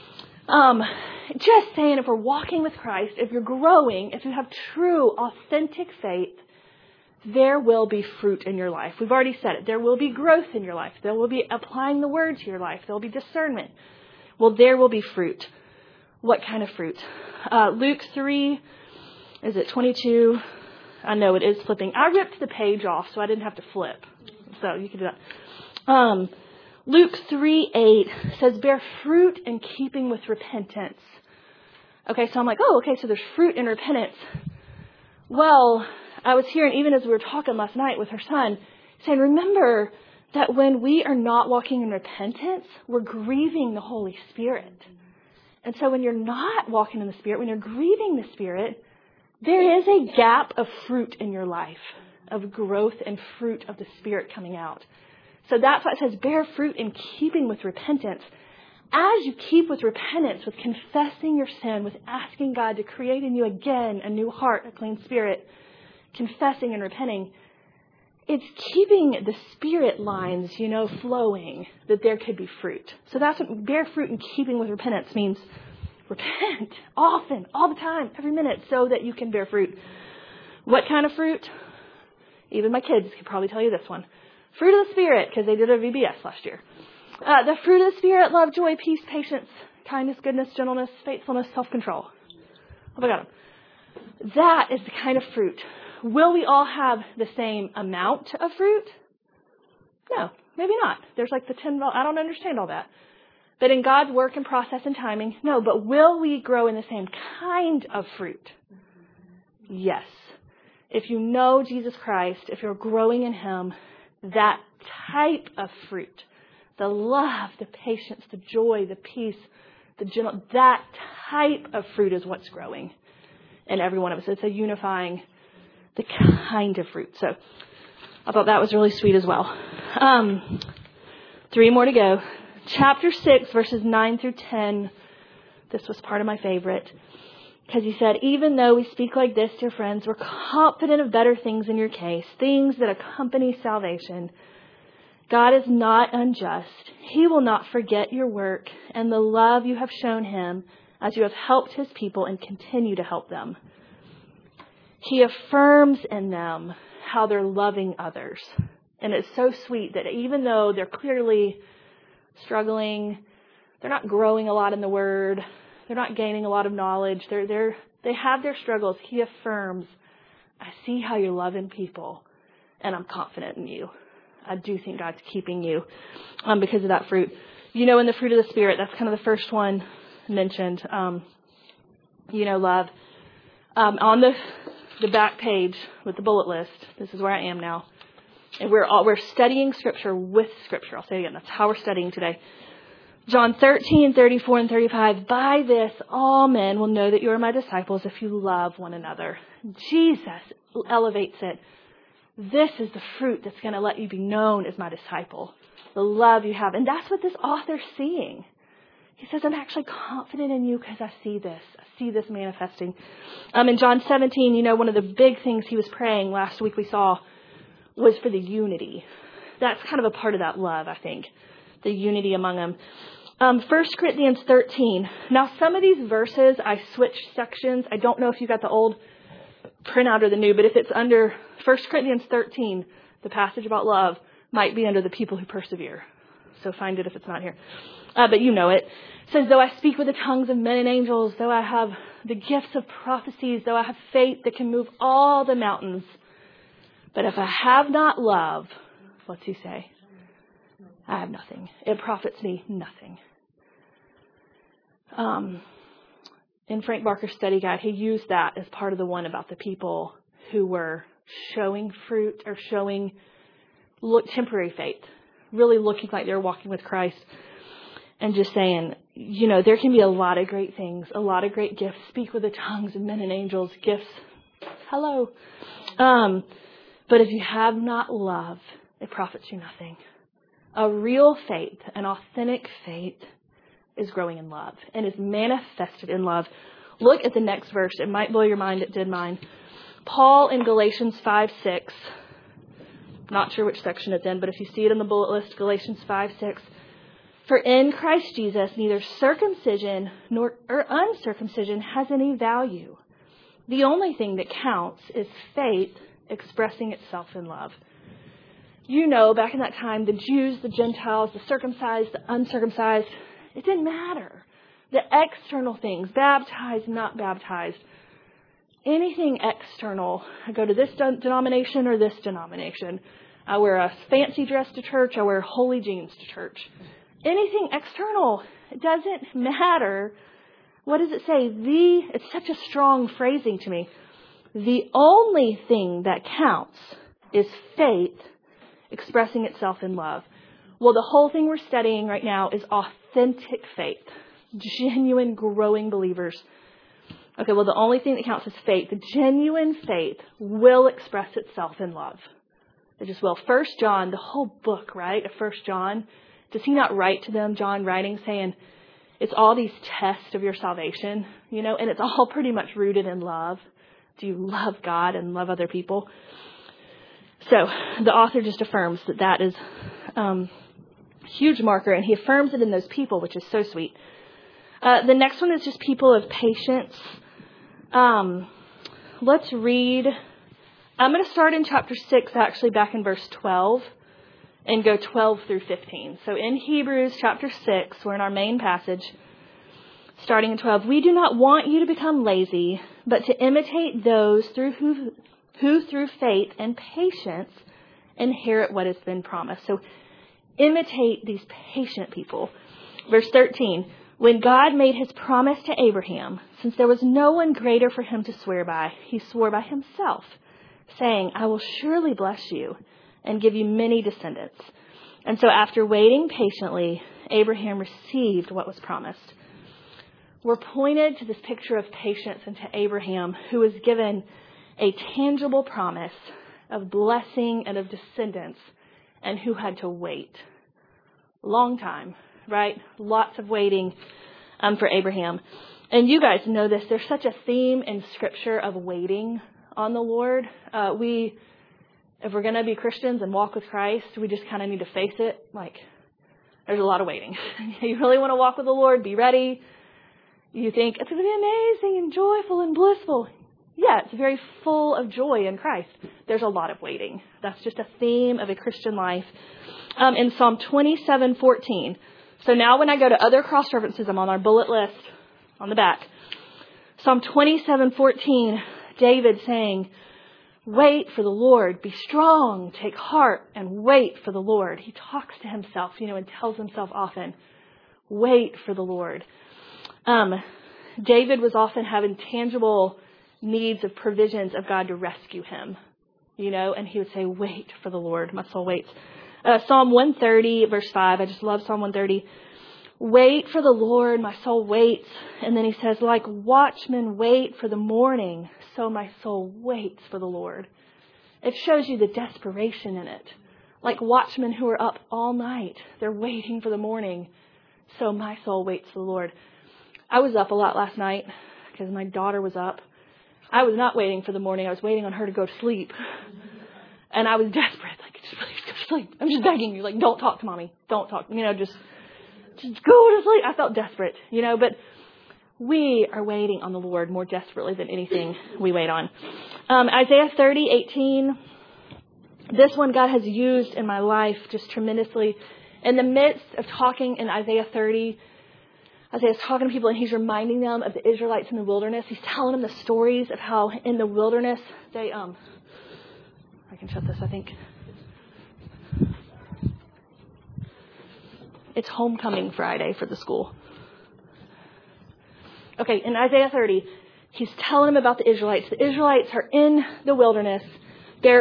Just saying, if we're walking with Christ, if you're growing, if you have true, authentic faith, there will be fruit in your life. We've already said it. There will be growth in your life. There will be applying the word to your life. There will be discernment. Well, there will be fruit. What kind of fruit? Luke 3, is it 22? I know it is flipping. I ripped the page off so I didn't have to flip. So you can do that. Luke 3:8 says, bear fruit in keeping with repentance. Okay, so I'm like, so there's fruit in repentance. Well, I was hearing, even as we were talking last night with her son, saying, remember that when we are not walking in repentance, we're grieving the Holy Spirit. And so when you're not walking in the Spirit, when you're grieving the Spirit, there is a gap of fruit in your life, of growth and fruit of the Spirit coming out. So that's why it says bear fruit in keeping with repentance. As you keep with repentance, with confessing your sin, with asking God to create in you again a new heart, a clean spirit, confessing and repenting, it's keeping the spirit lines, flowing, that there could be fruit. So that's what bear fruit in keeping with repentance means. Repent often, all the time, every minute, so that you can bear fruit. What kind of fruit? Even my kids could probably tell you this one. Fruit of the Spirit, because they did a VBS last year. The fruit of the Spirit, love, joy, peace, patience, kindness, goodness, gentleness, faithfulness, self-control. Oh my God. That is the kind of fruit. Will we all have the same amount of fruit? No, maybe not. There's like the 10, I don't understand all that. But in God's work and process and timing, no. But will we grow in the same kind of fruit? Yes. If you know Jesus Christ, if you're growing in Him, that type of fruit, the love, the patience, the joy, the peace, the gentle, that type of fruit is what's growing in every one of us. It's a unifying, the kind of fruit. So I thought that was really sweet as well. 3 more to go. Chapter 6, verses 9 through 10. This was part of my favorite. Because he said, even though we speak like this, dear friends, we're confident of better things in your case, things that accompany salvation. God is not unjust. He will not forget your work and the love you have shown Him as you have helped His people and continue to help them. He affirms in them how they're loving others. And it's so sweet that even though they're clearly struggling, they're not growing a lot in the Word, they're not gaining a lot of knowledge. They have their struggles. He affirms, I see how you're loving people, and I'm confident in you. I do think God's keeping you because of that fruit. In the fruit of the Spirit, that's kind of the first one mentioned. Love. On the back page with the bullet list, this is where I am now. And we're studying Scripture with Scripture. I'll say it again. That's how we're studying today. John 13, 34 and 35. By this, all men will know that you are my disciples if you love one another. Jesus elevates it. This is the fruit that's going to let you be known as my disciple. The love you have. And that's what this author's seeing. He says, I'm actually confident in you because I see this. I see this manifesting. In John 17, one of the big things he was praying last week we saw was for the unity. That's kind of a part of that love, I think. the unity among them. 1 Corinthians 13. Now, some of these verses, I switched sections. I don't know if you got the old printout or the new, but if it's under 1 Corinthians 13, the passage about love might be under the people who persevere. So find it if it's not here. But you know it. It says, though I speak with the tongues of men and angels, though I have the gifts of prophecies, though I have faith that can move all the mountains, but if I have not love, what's he say? I have nothing. It profits me nothing. In Frank Barker's study guide, he used that as part of the one about the people who were showing fruit or showing temporary faith, really looking like they're walking with Christ, and just saying, you know, there can be a lot of great things, a lot of great gifts, speak with the tongues of men and angels, gifts. Hello. But if you have not love, it profits you nothing. A real faith, an authentic faith, is growing in love and is manifested in love. Look at the next verse. It might blow your mind. It did mine. Paul in Galatians 5:6. Not sure which section it's in, but if you see it in the bullet list, Galatians 5:6. For in Christ Jesus, neither circumcision nor uncircumcision has any value. The only thing that counts is faith expressing itself in love. You know, back in that time, the Jews, the Gentiles, the circumcised, the uncircumcised, it didn't matter. The external things, baptized, not baptized, anything external. I go to this denomination or this denomination. I wear a fancy dress to church. I wear holy jeans to church. Anything external, it doesn't matter. What does it say? It's such a strong phrasing to me. The only thing that counts is faith expressing itself in love. Well, the whole thing we're studying right now is authentic faith, genuine growing believers. Okay, well, the only thing that counts is faith. The genuine faith will express itself in love. It just will. 1 John, the whole book, right, of 1 John, does he not write to them, John writing, saying, it's all these tests of your salvation, you know, and it's all pretty much rooted in love. Do you love God and love other people? So the author just affirms that is a huge marker, and he affirms it in those people, which is so sweet. The next one is just people of patience. Let's read. I'm going to start in chapter 6, actually back in verse 12, and go 12 through 15. So in Hebrews chapter 6, we're in our main passage, starting in 12. We do not want you to become lazy, but to imitate those who through faith and patience inherit what has been promised. So imitate these patient people. Verse 13. When God made his promise to Abraham, since there was no one greater for him to swear by, he swore by himself, saying, I will surely bless you and give you many descendants. And so after waiting patiently, Abraham received what was promised. We're pointed to this picture of patience and to Abraham, who was given a tangible promise of blessing and of descendants, and who had to wait. Long time, right? Lots of waiting for Abraham. And you guys know this. There's such a theme in Scripture of waiting on the Lord. If we're going to be Christians and walk with Christ, we just kind of need to face it. Like, there's a lot of waiting. You really want to walk with the Lord, be ready. You think it's going to be amazing and joyful and blissful. Yeah, it's very full of joy in Christ. There's a lot of waiting. That's just a theme of a Christian life. In Psalm 27:14. So now when I go to other cross references, I'm on our bullet list on the back. Psalm 27:14, David saying, wait for the Lord, be strong, take heart, and wait for the Lord. He talks to himself, and tells himself often, wait for the Lord. David was often having tangible needs of provisions of God to rescue him, and he would say, wait for the Lord. My soul waits. Psalm 130, verse 5. I just love Psalm 130. Wait for the Lord, my soul waits. And then he says, like watchmen wait for the morning, so my soul waits for the Lord. It shows you the desperation in it. Like watchmen who are up all night. They're waiting for the morning, so my soul waits for the Lord. I was up a lot last night because my daughter was up. I was not waiting for the morning. I was waiting on her to go to sleep. And I was desperate. Like, just please go to sleep. I'm just begging you, like, don't talk to mommy. Don't talk, just go to sleep. I felt desperate, but we are waiting on the Lord more desperately than anything we wait on. Isaiah 30:18. This one God has used in my life just tremendously. In the midst of talking in Isaiah 30, Isaiah's talking to people and he's reminding them of the Israelites in the wilderness. He's telling them the stories of how in the wilderness they, I can shut this, I think. It's homecoming Friday for the school. Okay, in Isaiah 30, he's telling them about the Israelites. The Israelites are in the wilderness. They're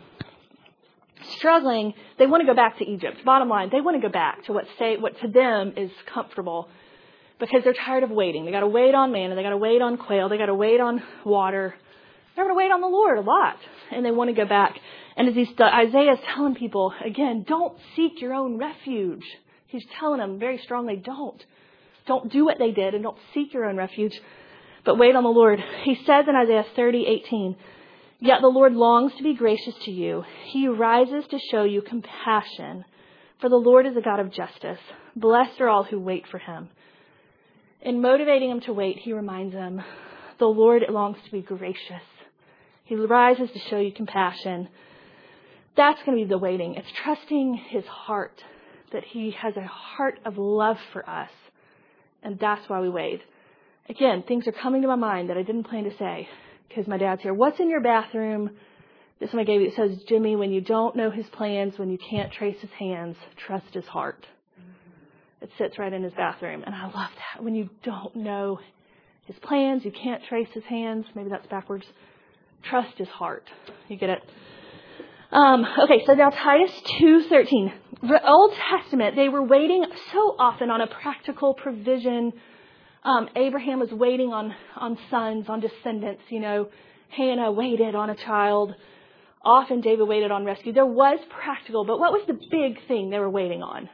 struggling. They want to go back to Egypt. Bottom line, they want to go back to what to them is comfortable because they're tired of waiting. They got to wait on manna. They got to wait on quail. They got to wait on water. They're going to wait on the Lord a lot, and they want to go back. And as Isaiah is telling people, again, don't seek your own refuge. He's telling them very strongly, don't do what they did and don't seek your own refuge, but wait on the Lord. He says in Isaiah 30:18, yet the Lord longs to be gracious to you. He rises to show you compassion, for the Lord is a God of justice. Blessed are all who wait for him. In motivating them to wait, he reminds them, the Lord longs to be gracious. He rises to show you compassion. That's going to be the waiting. It's trusting his heart, that he has a heart of love for us. And that's why we wait. Again, things are coming to my mind that I didn't plan to say because my dad's here. What's in your bathroom? This one I gave you. It says, Jimmy, when you don't know his plans, when you can't trace his hands, trust his heart. It sits right in his bathroom. And I love that. When you don't know his plans, you can't trace his hands. Maybe that's backwards. Trust his heart. You get it? Okay, so now Titus 2:13. The Old Testament, they were waiting so often on a practical provision. Abraham was waiting on sons, on descendants. Hannah waited on a child. Often David waited on rescue. There was practical, but what was the big thing they were waiting on?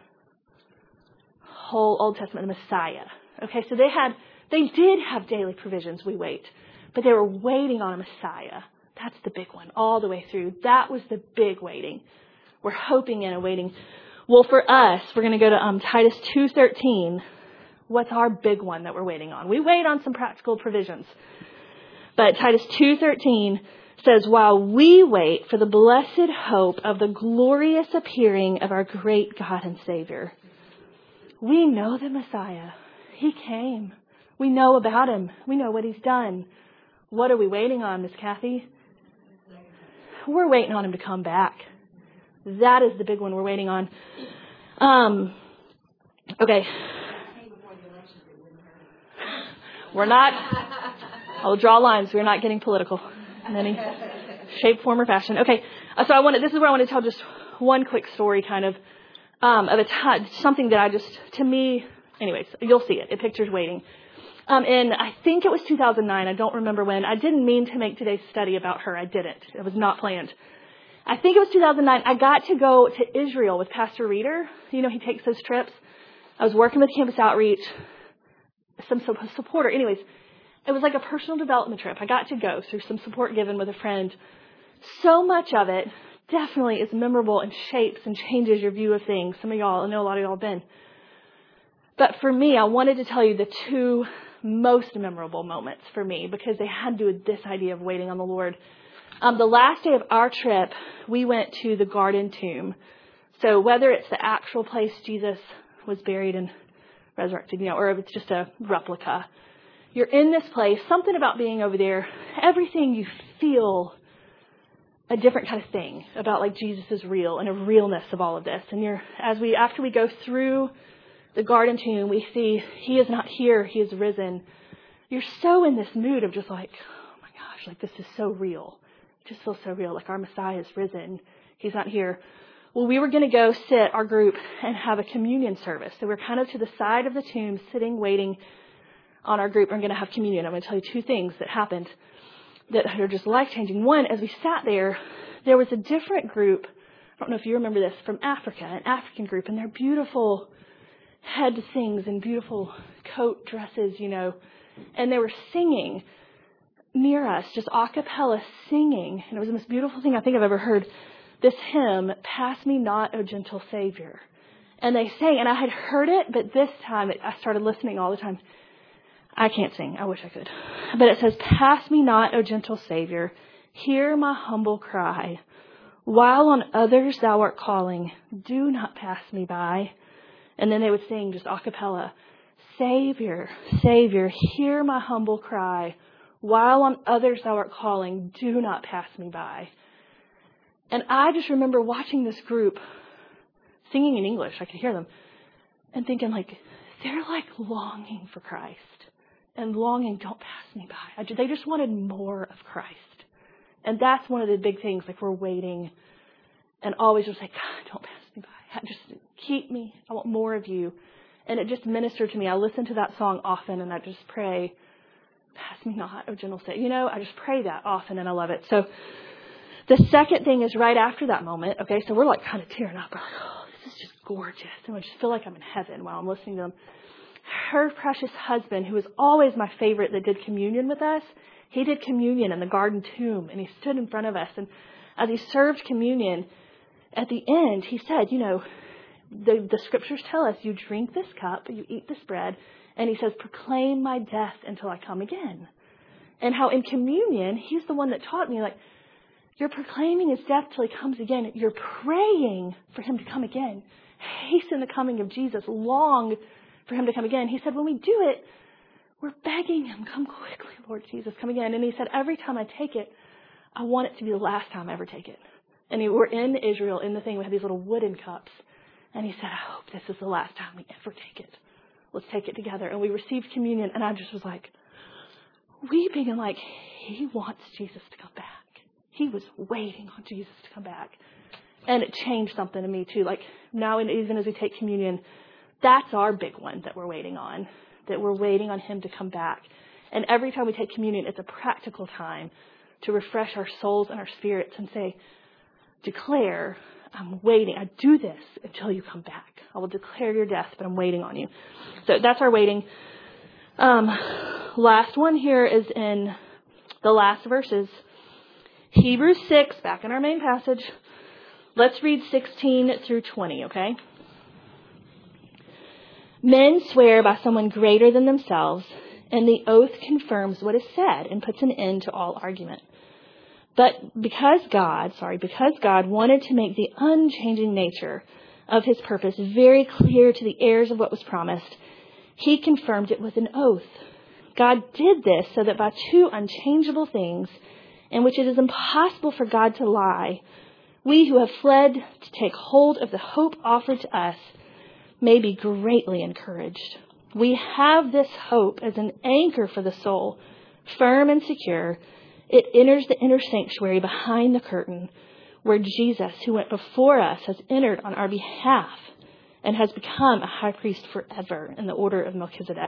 Whole Old Testament, the Messiah. Okay, so they did have daily provisions, we wait, but they were waiting on a Messiah. That's the big one all the way through. That was the big waiting. We're hoping and awaiting. Well, for us, we're going to go to Titus 2:13. What's our big one that we're waiting on? We wait on some practical provisions. But Titus 2:13 says, while we wait for the blessed hope of the glorious appearing of our great God and Savior. We know the Messiah. He came. We know about him. We know what he's done. What are we waiting on, Miss Kathy? We're waiting on him to come back. That is the big one we're waiting on. Okay. We're not, I'll draw lines. We're not getting political in any shape, form, or fashion. Okay. So this is where I want to tell just one quick story kind of a time, something that to me, anyways, you'll see it. It pictures waiting. I think it was 2009. I don't remember when. I didn't mean to make today's study about her. I didn't. It was not planned. I think it was 2009. I got to go to Israel with Pastor Reeder. He takes those trips. I was working with Campus Outreach, some supporter. Anyways, it was like a personal development trip. I got to go through some support given with a friend. So much of it definitely is memorable and shapes and changes your view of things. Some of y'all, I know a lot of y'all have been. But for me, I wanted to tell you the two most memorable moments for me because they had to do with this idea of waiting on the Lord. The last day of our trip, we went to the Garden Tomb. So whether it's the actual place Jesus was buried and resurrected, or if it's just a replica, you're in this place, something about being over there, everything you feel a different kind of thing about like Jesus is real and a realness of all of this. And after we go through the Garden Tomb, we see he is not here, he is risen. You're so in this mood of just like, oh my gosh, like this is so real. It just feels so real, like our Messiah is risen. He's not here. Well, we were going to go sit, our group, and have a communion service. So we're kind of to the side of the tomb, sitting, waiting on our group. We're going to have communion. I'm going to tell you two things that happened that are just life-changing. One, as we sat there was a different group. I don't know if you remember this, from Africa, an African group, and they're beautiful head things and beautiful coat dresses, and they were singing near us, just a cappella singing. And it was the most beautiful thing I think I've ever heard. this hymn, Pass Me Not, O Gentle Savior. And they sang, and I had heard it, but this time I started listening all the time. I can't sing. I wish I could. But it says, Pass me not, O gentle Savior. Hear my humble cry. While on others thou art calling, do not pass me by. And then they would sing just a cappella, Savior, Savior, hear my humble cry. While on others thou art calling, do not pass me by. And I just remember watching this group singing in English. I could hear them. And thinking they're longing for Christ. And longing, don't pass me by. They just wanted more of Christ. And that's one of the big things, we're waiting and always just God, don't pass me by. Just keep me. I want more of you. And it just ministered to me. I listen to that song often and I just pray, pass me not, O gentle Savior. I just pray that often and I love it. So the second thing is right after that moment. Okay, so we're kind of tearing up. We're oh, this is just gorgeous. And I just feel like I'm in heaven while I'm listening to them. Her precious husband, who was always my favorite that did communion with us, he did communion in the garden tomb and he stood in front of us. And as he served communion, at the end, he said, the scriptures tell us you drink this cup, you eat this bread, and he says, proclaim my death until I come again. And how in communion, he's the one that taught me, you're proclaiming his death till he comes again. You're praying for him to come again. Hasten the coming of Jesus. Long for him to come again. He said, when we do it, we're begging him, come quickly, Lord Jesus, come again. And he said, every time I take it, I want it to be the last time I ever take it. And we're in Israel, in the thing, we have these little wooden cups. And he said, I hope this is the last time we ever take it. Let's take it together. And we received communion, and I just was weeping and he wants Jesus to come back. He was waiting on Jesus to come back. And it changed something to me too. Now, and even as we take communion, that's our big one that we're waiting on, that we're waiting on him to come back. And every time we take communion, it's a practical time to refresh our souls and our spirits and say, declare, I'm waiting. I do this until you come back. I will declare your death, but I'm waiting on you. So that's our waiting. Last one here is in the last verses. Hebrews 6, back in our main passage. Let's read 16 through 20, okay? Men swear by someone greater than themselves, and the oath confirms what is said and puts an end to all argument. But because God wanted to make the unchanging nature of his purpose very clear to the heirs of what was promised, he confirmed it with an oath. God did this so that by two unchangeable things, in which it is impossible for God to lie, we who have fled to take hold of the hope offered to us may be greatly encouraged. We have this hope as an anchor for the soul, firm and secure. It enters the inner sanctuary behind the curtain, where Jesus, who went before us, has entered on our behalf and has become a high priest forever in the order of Melchizedek.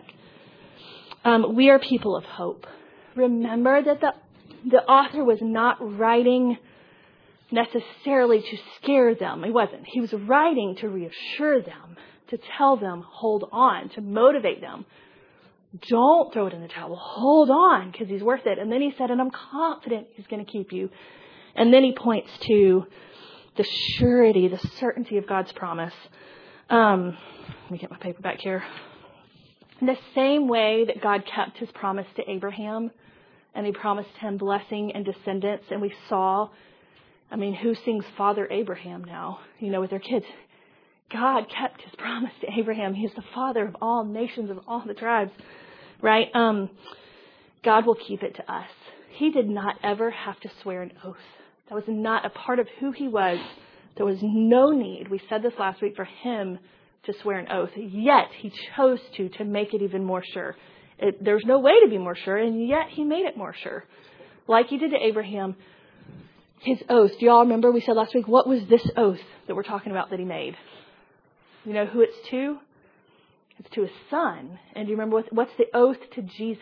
We are people of hope. Remember that the author was not writing necessarily to scare them. He wasn't. He was writing to reassure them, to tell them, hold on, to motivate them. Don't throw it in the towel. Hold on, because he's worth it. And then he said, and I'm confident he's going to keep you. And then he points to the surety, the certainty of God's promise. Let me get my paper back here. In the same way that God kept his promise to Abraham, and he promised him blessing and descendants, and we saw, who sings Father Abraham now, with their kids? God kept his promise to Abraham. He is the father of all nations, of all the tribes, right? God will keep it to us. He did not ever have to swear an oath. That was not a part of who he was. There was no need, we said this last week, for him to swear an oath. Yet he chose to make it even more sure. There's no way to be more sure, and yet he made it more sure. Like he did to Abraham, his oath. Do y'all remember we said last week, what was this oath that we're talking about that he made? You know who it's to? It's to his son. And do you remember what's the oath to Jesus?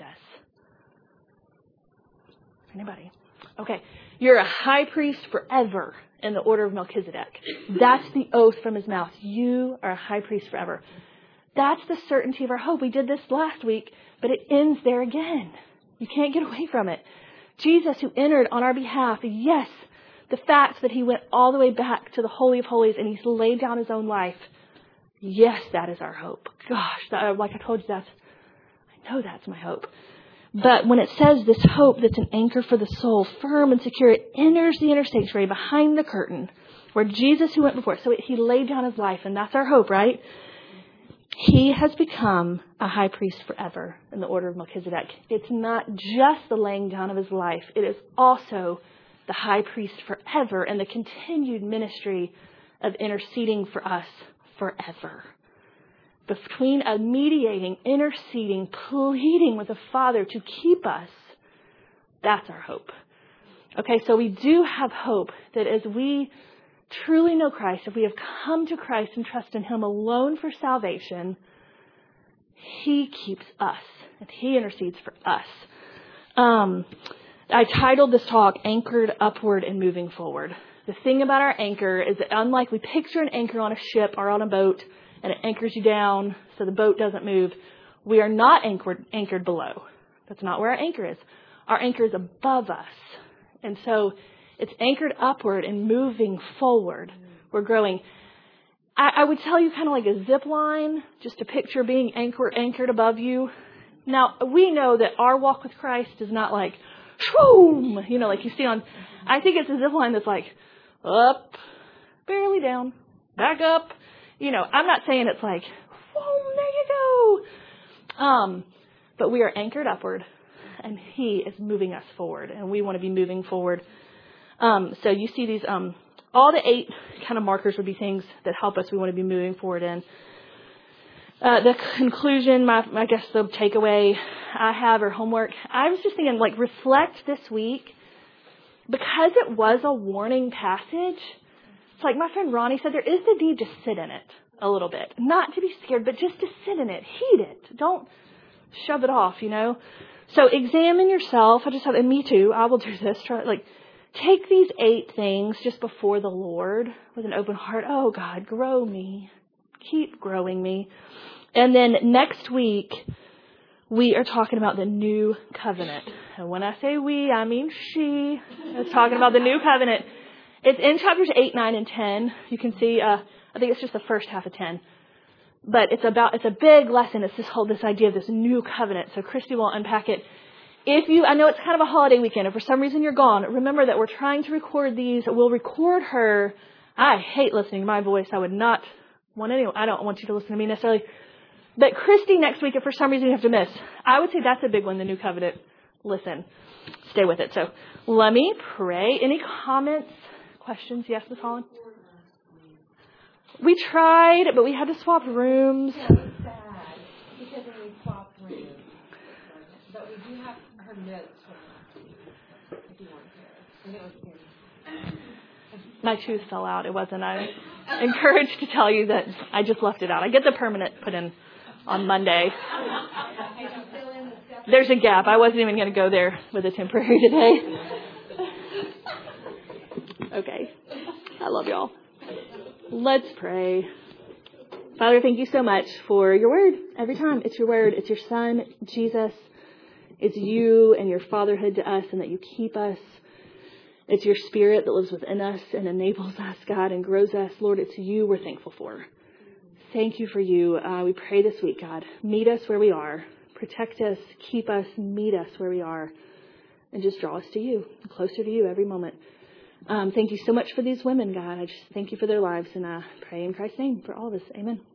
Anybody? Okay. You're a high priest forever in the order of Melchizedek. That's the oath from his mouth. You are a high priest forever. That's the certainty of our hope. We did this last week, but it ends there again. You can't get away from it. Jesus, who entered on our behalf, yes, the fact that he went all the way back to the Holy of Holies and he's laid down his own life. Yes, that is our hope. Gosh, like I told you, I know that's my hope. But when it says this hope that's an anchor for the soul, firm and secure, it enters the inner sanctuary behind the curtain where Jesus, who went before, so he laid down his life, and that's our hope, right? He has become a high priest forever in the order of Melchizedek. It's not just the laying down of his life. It is also the high priest forever and the continued ministry of interceding for us forever. Between a mediating, interceding, pleading with the Father to keep us, that's our hope. Okay, so we do have hope that as we truly know Christ, if we have come to Christ and trust in him alone for salvation, he keeps us and he intercedes for us. I titled this talk, Anchored Upward and Moving Forward. The thing about our anchor is that unlike we picture an anchor on a ship or on a boat and it anchors you down so the boat doesn't move, we are not anchored below. That's not where our anchor is. Our anchor is above us. And so it's anchored upward and moving forward. We're growing. I would tell you kind of like a zip line, just to picture being anchored above you. Now, we know that our walk with Christ is not like, shoom, like you see on, I think it's a zip line that's like up, barely down, back up. I'm not saying it's like, whoa, there you go. But we are anchored upward and he is moving us forward and we want to be moving forward. So you see these, all the 8 kind of markers would be things that help us. We want to be moving forward in. The conclusion, I guess the takeaway I have or homework, I was just thinking reflect this week because it was a warning passage. It's like my friend Ronnie said, there is the need to sit in it a little bit, not to be scared, but just to sit in it, heed it. Don't shove it off, So examine yourself. And me too. I will do this. Take these 8 things just before the Lord with an open heart. Oh, God, grow me. Keep growing me. And then next week, we are talking about the new covenant. And when I say we, I mean she is talking about the new covenant. It's in chapters 8, 9, and 10. You can see, I think it's just the first half of 10. But it's a big lesson. It's this idea of this new covenant. So Christy will unpack it. I know it's kind of a holiday weekend. If for some reason you're gone, remember that we're trying to record these. We'll record her. I hate listening to my voice. I would not want anyone. I don't want you to listen to me necessarily. But Christy next week, if for some reason you have to miss, I would say that's a big one, the new covenant. Listen, stay with it. So let me pray. Any comments, questions? Yes, Ms. Holland? We tried, but we had to swap rooms. Yeah, it was sad because when we swapped rooms. But we do have her notes from last week, if you want to hear it. And it was My tooth fell out. It wasn't. I'm encouraged to tell you that I just left it out. I get the permanent put in on Monday. There's a gap. I wasn't even going to go there with a temporary today. Okay. I love y'all. Let's pray. Father, thank you so much for your word. Every time it's your word. It's your son, Jesus. It's you and your fatherhood to us and that you keep us. It's your spirit that lives within us and enables us, God, and grows us. Lord, it's you we're thankful for. Thank you for you. We pray this week, God. Meet us where we are. Protect us. Keep us. Meet us where we are. And just draw us to you, closer to you every moment. Thank you so much for these women, God. I just thank you for their lives. And I pray in Christ's name for all of us. Amen.